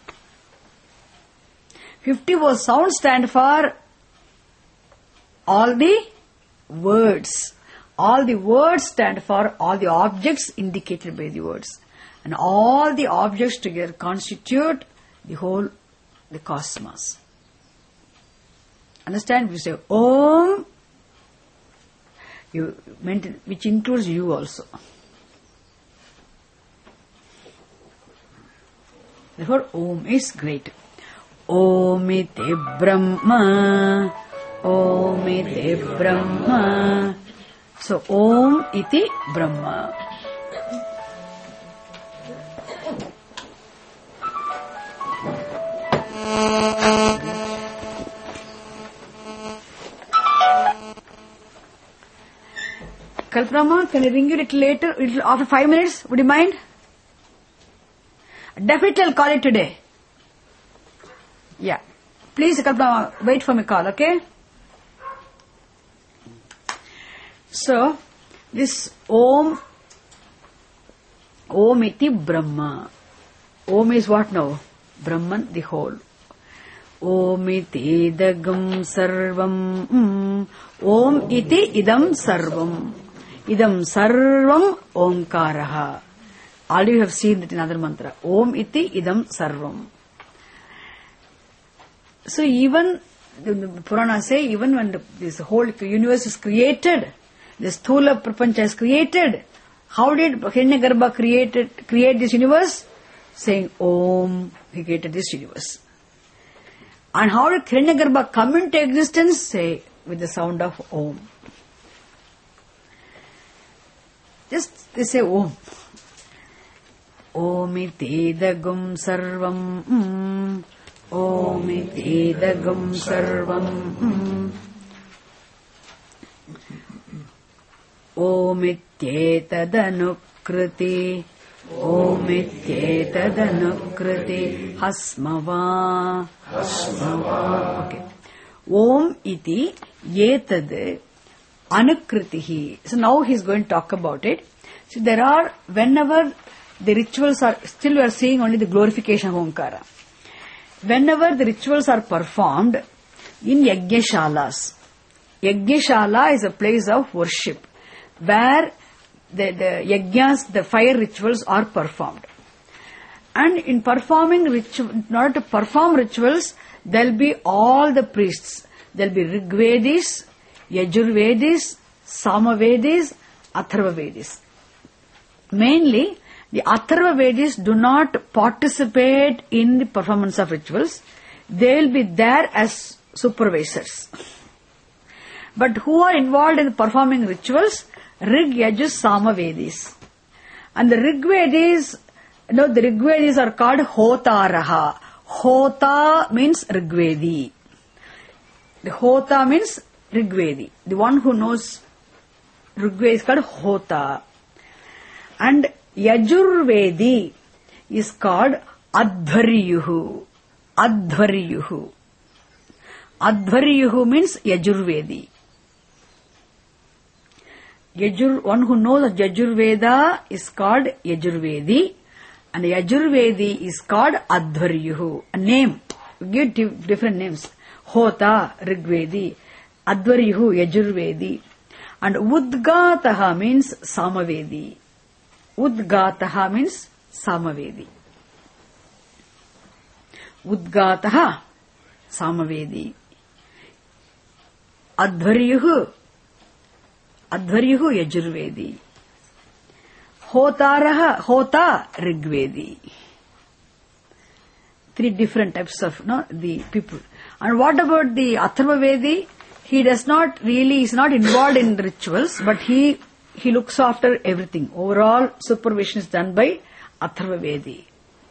54 sounds stand for all the words. All the words stand for all the objects indicated by the words. And all the objects together constitute the whole, the cosmos. Understand? We say Om, which includes you also. Therefore, Om is great. Om iti Brahma, Om iti Brahma. So, Om iti Brahma. Kalpana, can I ring you a little later, after 5 minutes? Would you mind? Definitely I'll call it today. Yeah. Please, Kalpana, wait for my call, okay? So, this Om iti Brahma. Om is what now? Brahman, the whole. Om iti idagam sarvam. Om iti idam sarvam. Idam sarvam Omkaraha. Already you have seen that in other mantra. Om iti idam sarvam. So even, the Purana say, even when this whole universe is created, this Sthula Prapancha is created, how did Hiranyagarbha create this universe? Saying Om, he created this universe. And how did Hiranyagarbha come into existence? Say, with the sound of Om. Just they say Om. Om iti idagam sarvam. Om iti idagam sarvam. Om ityetadanukriti. Om ityetadanukriti. Hasmava. Hasmava. Okay. Om iti yetad anukritihi. So now he is going to talk about it. So there are, whenever the rituals are, still we are seeing only the glorification of Omkara. Whenever the rituals are performed in Yajnashalas. Yajnashala is a place of worship where the yajnas, the fire rituals are performed. And in performing in order to perform rituals, there will be all the priests. There will be Rigvedis, Yajurvedis, Samavedis, Atharvavedis. Mainly, the Atharvavedis do not participate in the performance of rituals. They will be there as supervisors. But who are involved in performing rituals? Rig, Yajus, Samavedis. And the Rigvedis No, the Rigvedis are called Hotaraha. Hota means Rigvedi. The Hota means Rigvedi. The one who knows Rigvedi is called Hota. And Yajurvedi is called Adhvaryuhu. Adhvaryuhu. Adhvaryuhu means Yajurvedi. One who knows Yajurveda is called Yajurvedi, and Yajurvedi is called Adhvaryuhu. A name. Give different names. Hota, Rigvedi. Adhvaryuhu, Yajurvedi. And Udgataha means Samavedi. Udgataha means Samavedi. Udgataha, Samavedi. Adhvaryuhu, Adhvaryuhu Yajurvedi. Hotaraha, Hota Rigvedi. Three different types of the people. And what about the Atharvavedi? He does not really, is not involved in rituals, but he looks after everything. Overall supervision is done by Atharvavedi.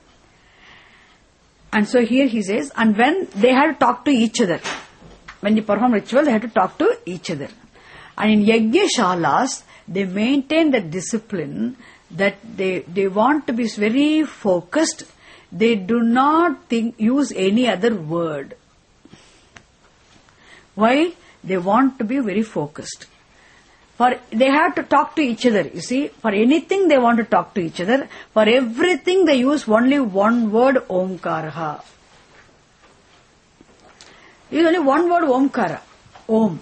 And so here he says, and when they had to talk to each other, when they perform ritual, they had to talk to each other. And in Yajna-shalas, they maintain the discipline that they want to be very focused. They do not use any other word. Why? They want to be very focused. They have to talk to each other. You see, for anything they want to talk to each other. For everything they use only one word, Omkaraha. Use only one word, Omkara. Om.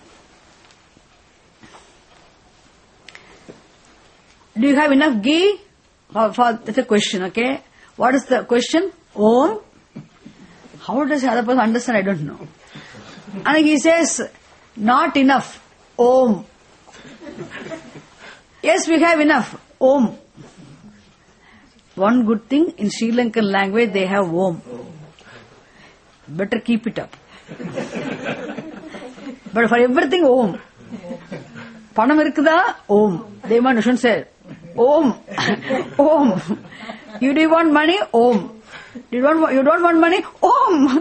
Do you have enough ghee? That's a question, okay? What is the question? Om. How does the other person understand? I don't know. And he says, not enough. Om. Yes, we have enough. Om. One good thing, in Sri Lankan language, they have Om. Better keep it up. But for everything, Om. Panam irukkuda? Om. They shouldn't say, Om. Om. You do want money? Om. You don't want money? Om.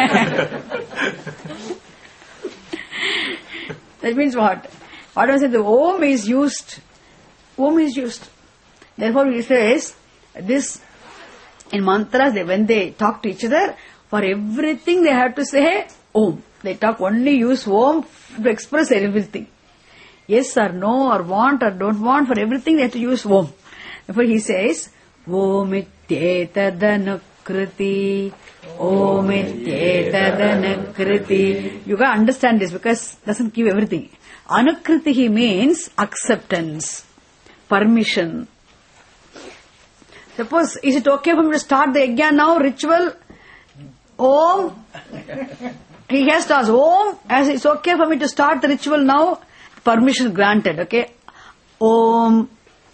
That means what? What I say, the Om is used. Om is used. Therefore, he says, this, in mantras, when they talk to each other, for everything they have to say Om. They only use Om to express everything. Yes or no or want or don't want, for everything they have to use Om. Therefore, he says, Om ityetadanakriti. Om ityetadanakriti. You can understand this because it doesn't give everything. Anakriti means acceptance, permission. Suppose, is it okay for me to start the yajna now, ritual? Om. He has to ask, Om, as it's okay for me to start the ritual now? Permission granted, okay? Om.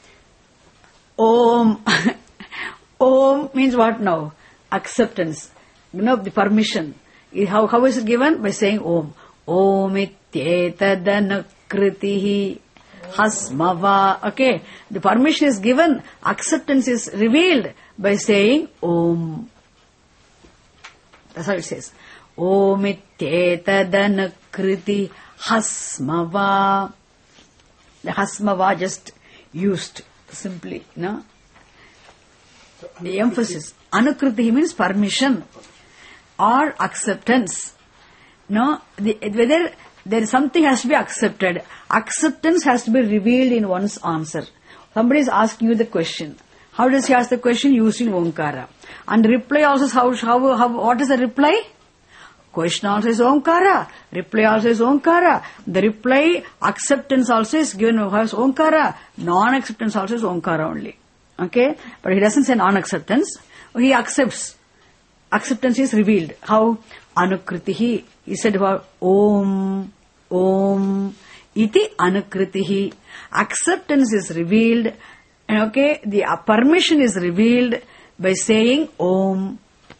Om. Om means what now? Acceptance. The permission. How is it given? By saying Om. Om ityetadanakritihi hasmava. Okay. The permission is given. Acceptance is revealed by saying Om. That's how it says. Om ityetadanakriti hasmava. The hasmava just used simply, no? The emphasis. Anukriti means permission or acceptance. No, whether there is something has to be accepted. Acceptance has to be revealed in one's answer. Somebody is asking you the question. How does he ask the question? Using Omkara. And reply also, what is the reply? Question also is Omkara. Reply also is Omkara. The reply, acceptance also is given as Omkara. Non-acceptance also is Omkara only. Okay? But he doesn't say non-acceptance. He accepts. Acceptance is revealed. How? Anukritihi. He said about Om. Om. Iti anukritihi. Acceptance is revealed. Okay? The permission is revealed by saying Om.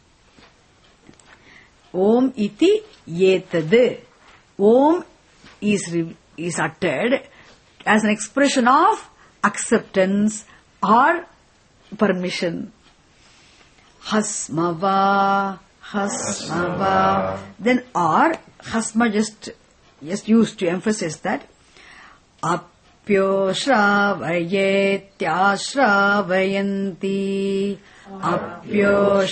Om iti yetad. Om is uttered as an expression of acceptance or permission. Hasmava, hasmava. Then or, hasma just used to emphasize that. Apyo shravayetya-shravayanti. Apyo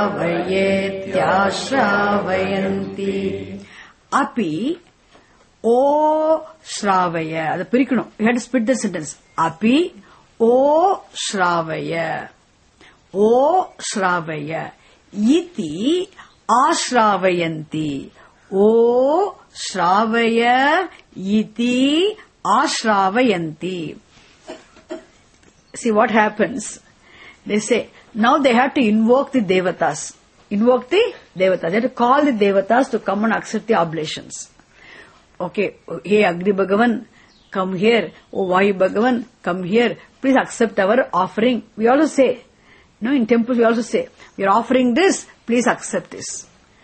shravayetya-shravayanti. Api, O shravaya. The pirikano. You had to split the sentence. Api, O shravaya. O shravaya. Iti ashravayanti. O shravaya iti ashravayanti. See what happens. They say, now they have to invoke the devatas. Invoke the devatas. They have to call the devatas to come and accept the oblations. Okay, hey Agni Bhagavan, come here. Oh Vayu Bhagavan, come here. Please accept our offering. We also say, no, in temples we also say, we are offering this, please accept this.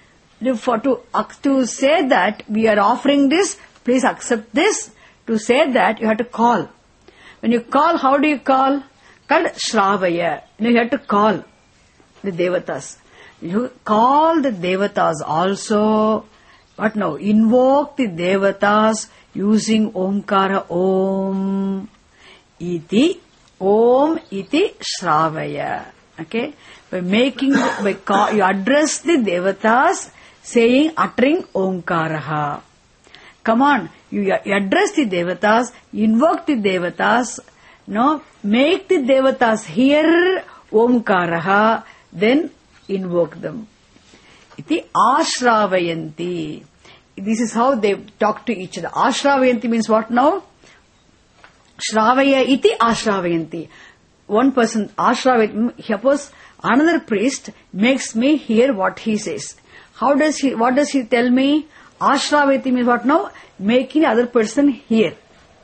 To say that we are offering this, please accept this, to say that you have to call. When you call, how do you call? Called Shravaya. You have to call the devatas. You call the devatas also. But now, invoke the devatas using Omkara Om. Iti, Om iti Shravaya. Okay? You address the devatas uttering Omkaraha. Come on, you address the devatas, invoke the devatas, no, make the devatas hear Omkaraha, then invoke them. Iti ashravayanti. This is how they talk to each other. Ashravayanti means what now? Shravaya iti ashravayanti. One person, ashravayanti, suppose another priest makes me hear what he says. What does he tell me? Ashravati means what now? Making the other person hear.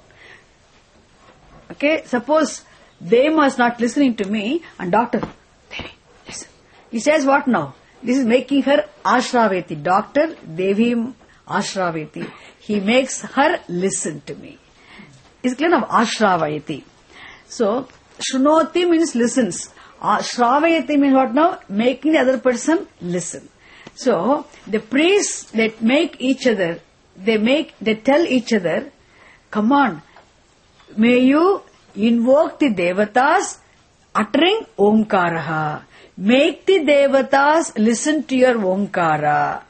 Okay, suppose Deva is not listening to me and doctor, Devi, listen. He says what now? This is making her Ashravati. Doctor, Devi Ashravati. He makes her listen to me. It's clear of Ashravati. So, Shrunoti means listens. Shravayati means what now? Making the other person listen. So, the priests, they tell each other, come on, may you invoke the devatas uttering Omkaraha. Make the devatas listen to your Omkara.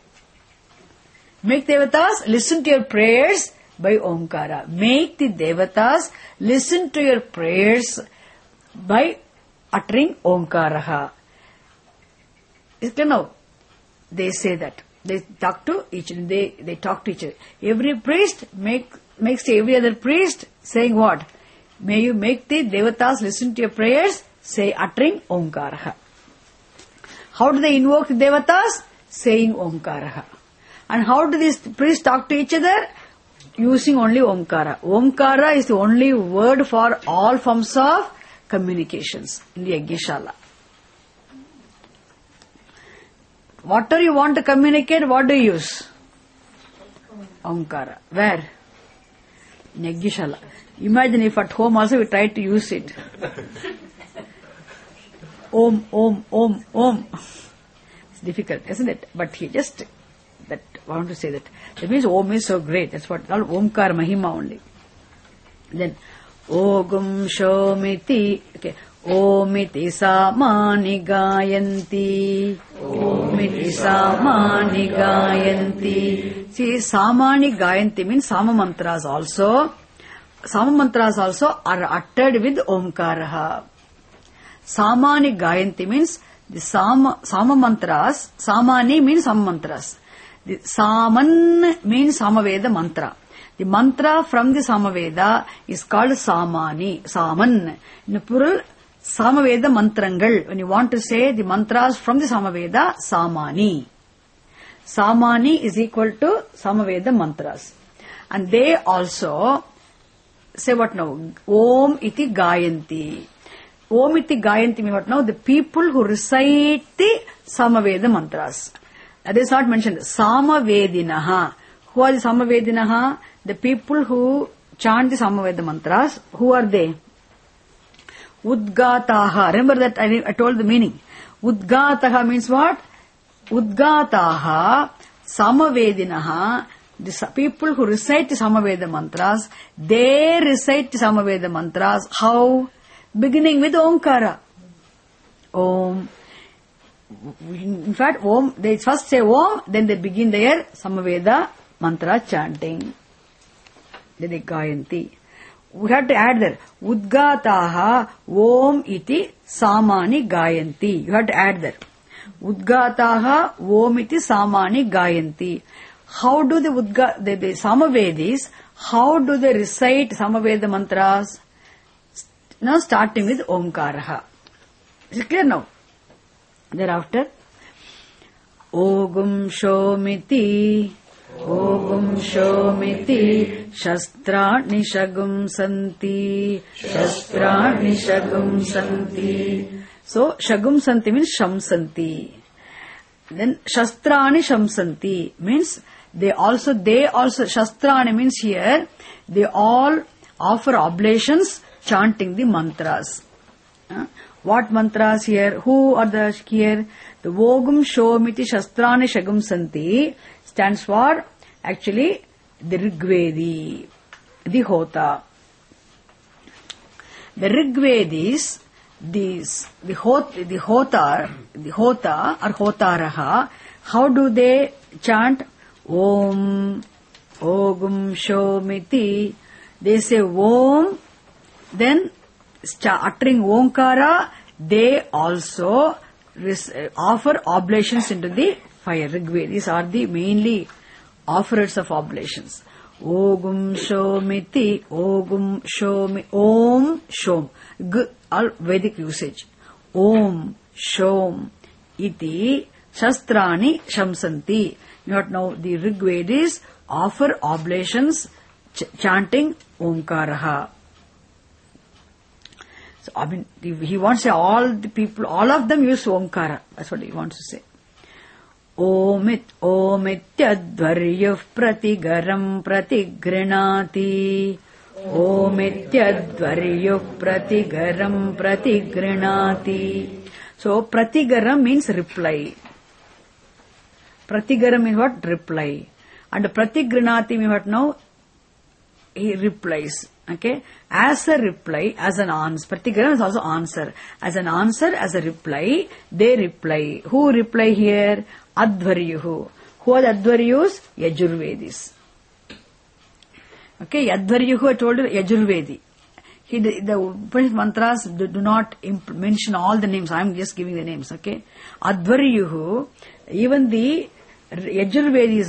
Make devatas listen to your prayers by Omkara. Make the devatas listen to your prayers by uttering Omkaraha. Is clear now? They say that. They talk to each other. They talk to each other. Every priest makes to every other priest saying what? May you make the devatas listen to your prayers, say uttering Omkaraha. How do they invoke the devatas? Saying Omkaraha. And how do these priests talk to each other? Using only Omkara. Omkara is the only word for all forms of communications in the Yajnashala. Whatever you want to communicate, what do you use? Omkara. Where? In Yajnashala. Imagine if at home also we try to use it. Om, Om, Om, Om. It's difficult, isn't it? But he just, I want to say that. That means Om is so great. That's what, all Omkar Mahima only. Then, Ogum Shomiti, okay. Omiti Samani Gayanti. Omiti Samani Gayanti. See, Samani Gayanti means Sama mantras also. Sama mantras also are uttered with Omkaraha. Samani Gayanti means the Sama mantras. Samani means Sama mantras. The Saman means Samaveda mantra. The mantra from the Samaveda is called Samani. Saman. In the plural, Samaveda mantrangal. When you want to say the mantras from the Samaveda, Samani. Samani is equal to Samaveda mantras. And they also say what now? Om iti gayanti. Om iti gayanti means what now? The people who recite the Samaveda mantras. That is not mentioned. Samavedinaha. Who are the Samavedinaha? The people who chant the Samaveda mantras. Who are they? Udgataha. Remember that I told the meaning. Udgataha means what? Udgataha Samavedinaha. The people who recite the Samaveda mantras, they recite the Samaveda mantras. How? Beginning with Omkara. Om. In fact, Om, they first say Om, then they begin their Samaveda mantra chanting. Then they Gayanti. We have to add there. Udgataha Om iti Samani Gayanti. You have to add there. Udgataha Om iti Samani Gayanti. How do the Samavedis, how do they recite Samaveda mantras? Now starting with Omkaraha. Is it clear now? Thereafter, Ogum Shomiti, Ogum Shomiti, Shastrani Shagum Santi, Shastrani Shagum Santi. So, Shagum Santi means Shamsanti. Then, Shastrani Shamsanti means they also, Shastrani means here, they all offer oblations chanting the mantras. What mantras here? Who are the here? The Vogum Shomiti Shastrani Shagum Santi stands for actually the Rigvedi, the Hota. The Rigvedis, the Hota or Hotaraha, how do they chant? Om, Ogum Shomiti. They say Om, then uttering Omkara, they also offer oblations into the fire. These are the mainly offerers of oblations. Ogum Shomiti, Ogum Shomi, Om Shom. All Vedic usage. Om Shom iti Shastrani Shamsanti. You have to know the Rigvedis offer oblations chanting Omkaraha. So, I mean, he wants to say all the people, all of them use Omkara. That's what he wants to say. Omityadvaryuh pratigaram pratigrinati. Omityadvaryuh pratigaram pratigrinati. So, pratigaram means reply. Pratigaram means what? Reply. And pratigrinati means what now? He replies. Okay? As a reply, as an answer. Pratigaram is also answer. As an answer, as a reply, they reply. Who reply here? Advaryuhu. Who are the Advaryus? Yajurvedis. Okay, Yadvaryuhu, I told you, Yajurvedi. The Upanishad mantras do not mention all the names. I am just giving the names, okay? Advaryuhu, even the Yajurvedi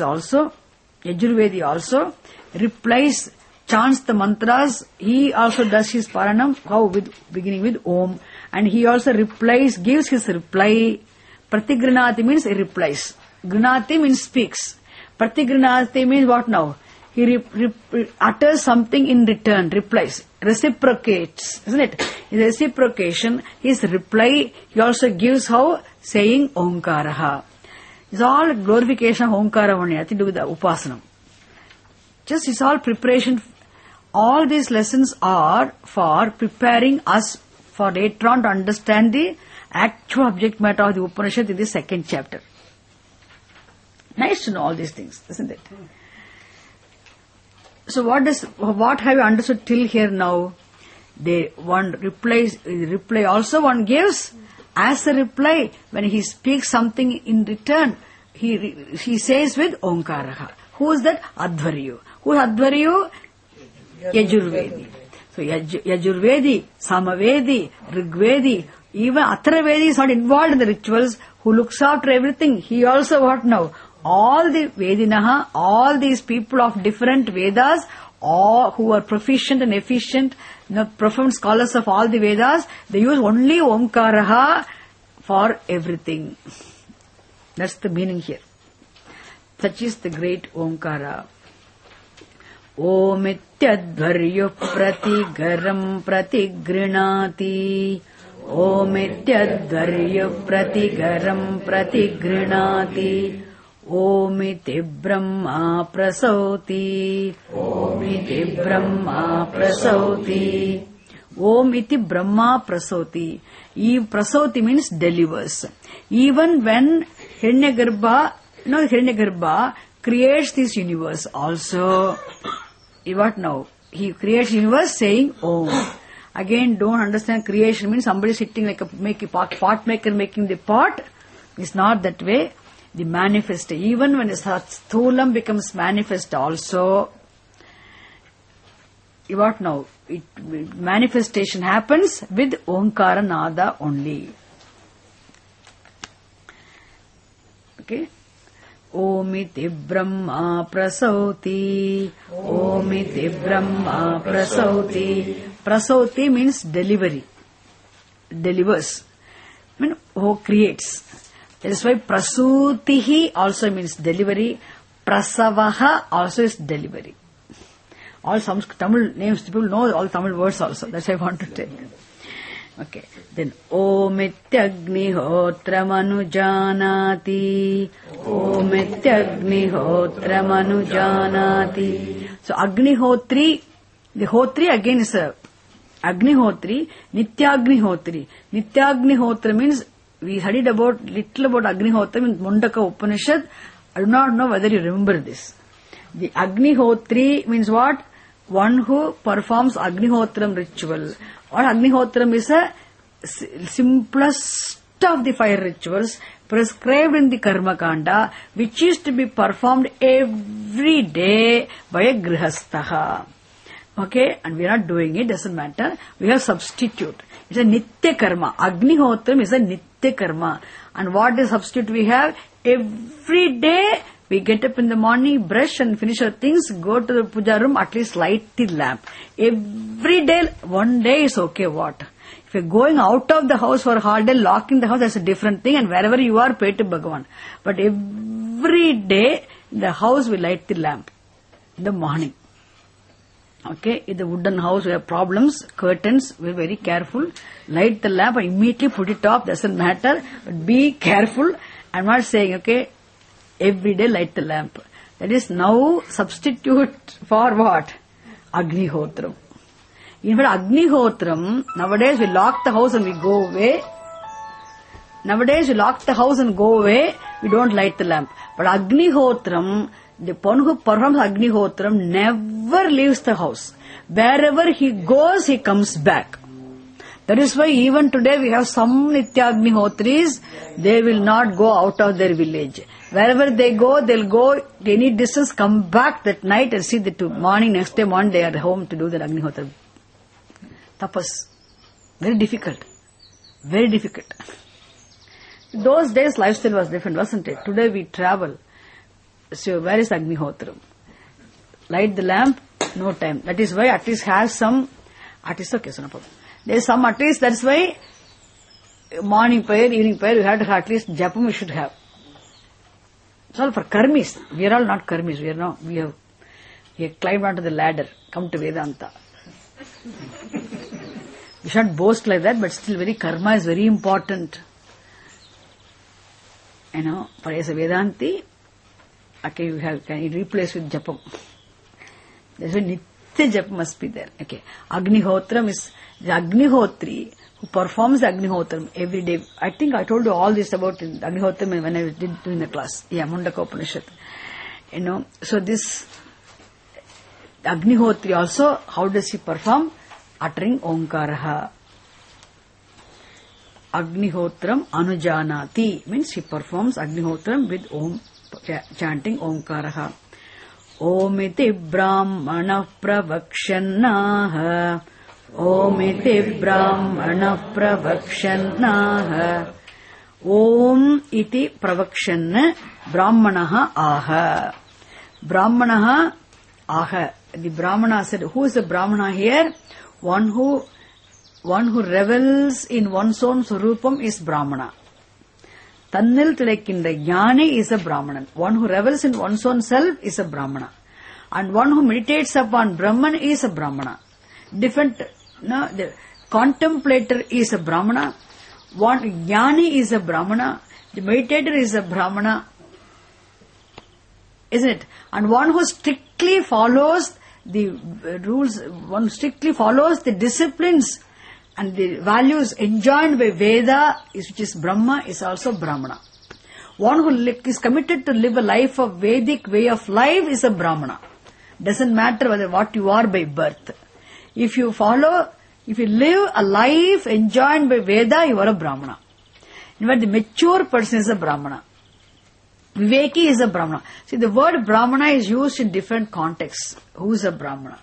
also replies, chants the mantras. He also does his paranam, how? Beginning with Om. And he also replies, gives his reply. Pratigrinati means he replies. Grinati means speaks. Pratigrinati means what now? He utters something in return, replies, reciprocates, isn't it? In reciprocation, his reply, he also gives how? Saying Omkaraha. It's all glorification of Omkara only, nothing to do with the Upasanam. Just it's all preparation. All these lessons are for preparing us for later on to understand the actual object matter of the Upanishad in the second chapter. Nice to know all these things, isn't it? So what have you understood till here now? One reply also one gives as a reply when he speaks something in return. He says with Omkaraha. Who is that? Advaryu. Who is Advaryu? Yajurvedi. So Yajurvedi, Samavedi, Rigvedi, even Atharvavedi is not involved in the rituals. Who looks after everything? He also what now? All the Vedinaha, all these people of different Vedas, all who are proficient and efficient, profound scholars of all the Vedas, they use only Omkaraha for everything. That's the meaning here. Such is the great Omkara. Omityadvaryuh pratigaram pratigrinati. Omityadvaryuh pratigaram pratigrinati. Omiti Brahma prasauti. Omiti Brahma prasauti. Om iti Brahma prasoti. Prasoti means delivers. Even when Hiranyagarbha creates this universe also, what now? He creates universe saying Om. Again, don't understand creation means somebody sitting like a pot maker making the pot. It's not that way. The manifest, even when sthulam becomes manifest also, what now? Manifestation happens with Omkara Nada only. Okay. Omiti Brahma prasauti. Omiti Brahma prasauti. Prasauti means delivery. Delivers. Who creates. That is why prasutihi also means delivery. Prasavaha also is delivery. All some Tamil names, people know all Tamil words also. That's why I want to tell you. Okay. Then, Omityagnihotra manujanati. Omityagnihotra manujanati. So, Agnihotri, the Hotri again is a Agnihotri, Nityagnihotri. Nityagnihotri means, we studied little about Agnihotra in Mundaka Upanishad. I do not know whether you remember this. The Agnihotri means what? One who performs Agnihotram ritual. Or Agnihotram is a simplest of the fire rituals prescribed in the Karma Kanda, which is to be performed every day by a Grihastaha. Okay, and we are not doing it, doesn't matter. We have substitute. It's a Nitya Karma. Agnihotram is a Nitya Karma. And what is substitute we have? Every day we get up in the morning, brush and finish our things, go to the puja room, at least light the lamp. Every day, one day is okay, what? If you're going out of the house for a holiday, locking the house, that's a different thing, and wherever you are, pray to Bhagavan. But every day, the house will light the lamp in the morning. Okay, in the wooden house, we have problems, curtains, we're very careful. Light the lamp and immediately put it off, doesn't matter, but be careful. I'm not saying, okay, every day light the lamp. That is now substitute for what? Agnihotram. In fact, Agnihotram, nowadays we lock the house and we go away. Nowadays we lock the house and go away, we don't light the lamp. But Agnihotram, the one who performs Agnihotram never leaves the house. Wherever he goes, he comes back. That is why even today we have some Nityagnihotris, they will not go out of their village. Wherever they go, they'll go any distance, come back that night and see the morning, next day morning they are home to do the Agnihotra. Tapas. Very difficult. Very difficult. Those days lifestyle was different, wasn't it? Today we travel. So where is Agnihotram? Light the lamp, no time. That is why at least have some, at least okay, so no problem. There is some at least, that's why morning prayer, evening prayer, you have to have at least Japam we should have. It's all for karmis. We are all not karmis. We have climbed onto the ladder, come to Vedanta. We shouldn't boast like that, but still very karma is very important. For as a Vedanti, okay, can you replace with Japam? That's why Nitya Japam must be there. Okay. Agnihotram is the Agnihotri who performs the Agnihotram every day. I think I told you all this about Agnihotram when I did in the class. Yeah, Mundaka Upanishad. So this Agnihotri also, how does he perform? Uttering Omkaraha. Agnihotram Anujanati means he performs Agnihotram with Om, chanting Omkaraha. Omiti Brahmana Pravakshannaha. Omiti Brahmana Pravakshannaha. Om iti Pravakshanna Brahmanaha aha. Brahmanaha aha. The Brahmana said, who is the Brahmana here? One who revels in one's own Swarupam is Brahmana. Tannil Tilakinda Jnani is a Brahmanan. One who revels in one's own self is a Brahmana. And one who meditates upon Brahman is a Brahmana. Different, the contemplator is a Brahmana. One Jnani is a Brahmana. The meditator is a Brahmana. Isn't it? And one who strictly follows the rules, one strictly follows the disciplines and the values enjoined by Veda, which is Brahma, is also Brahmana. One who is committed to live a life of Vedic way of life is a Brahmana. Doesn't matter whether what you are by birth. If you live a life enjoined by Veda, you are a Brahmana. In fact, the mature person is a Brahmana. Viveki is a Brahmana. See, the word Brahmana is used in different contexts. Who is a Brahmana?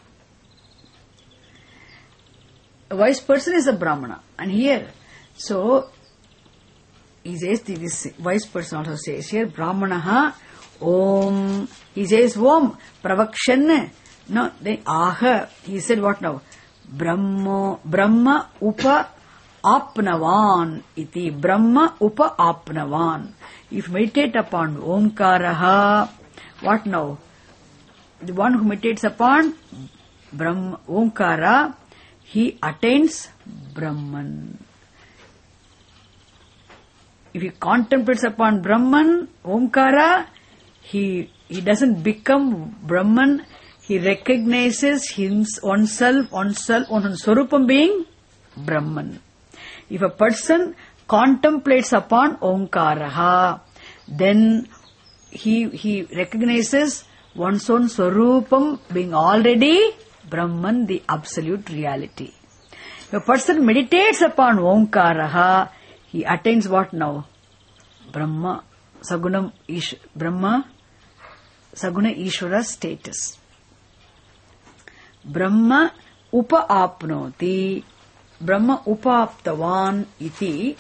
A wise person is a Brahmana. And here, so, he says, this wise person also says here, Brahmanaha Om. He says Om. Pravakshan. No, then Aha. He said what now? Brahma Upa Apnavan iti. Brahma Upa Apnavan. If you meditate upon Omkaraha, what now? The one who meditates upon Brahma, Omkara, he attains Brahman. If he contemplates upon Brahman, Omkara, he doesn't become Brahman, he recognizes oneself, own Swarupam being Brahman. If a person contemplates upon Omkaraha, then he recognizes one's own Swarupam being already Brahman, the absolute reality. If a person meditates upon Omkaraha, he attains what now? Brahma, Saguna Ishvara status. Brahma Upa-apnoti, Brahma Upa-aptavan iti,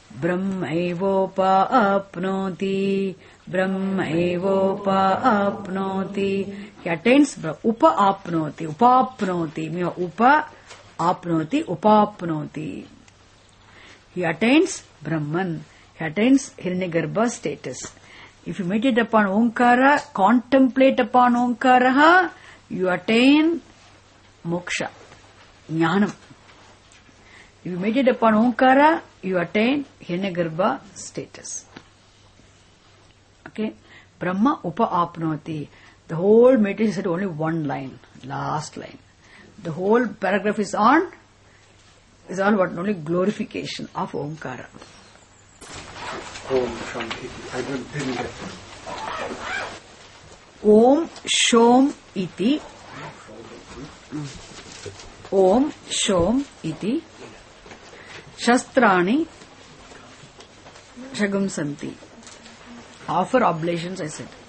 Brahma-evopa-apnoti, Brahma-evopa-apnoti. He attains Upa-apnoti, Upa-apnoti, means Upa-apnoti, Upa-apnoti. He attains Brahman. He attains Hiranyagarbha status. If you meditate upon Omkara, contemplate upon Omkaraha, you attain moksha, jnanam. If you meditate upon Omkara, you attain Hiranyagarbha status. Okay? Brahma Upa-apnoti. The whole meditation is at only one line, last line. The whole paragraph is all about only glorification of Omkara. Om Shanti. I didn't get that. Om Shom iti. Om Shom iti. Shastrani Shagam Santi. Offer oblations, I said.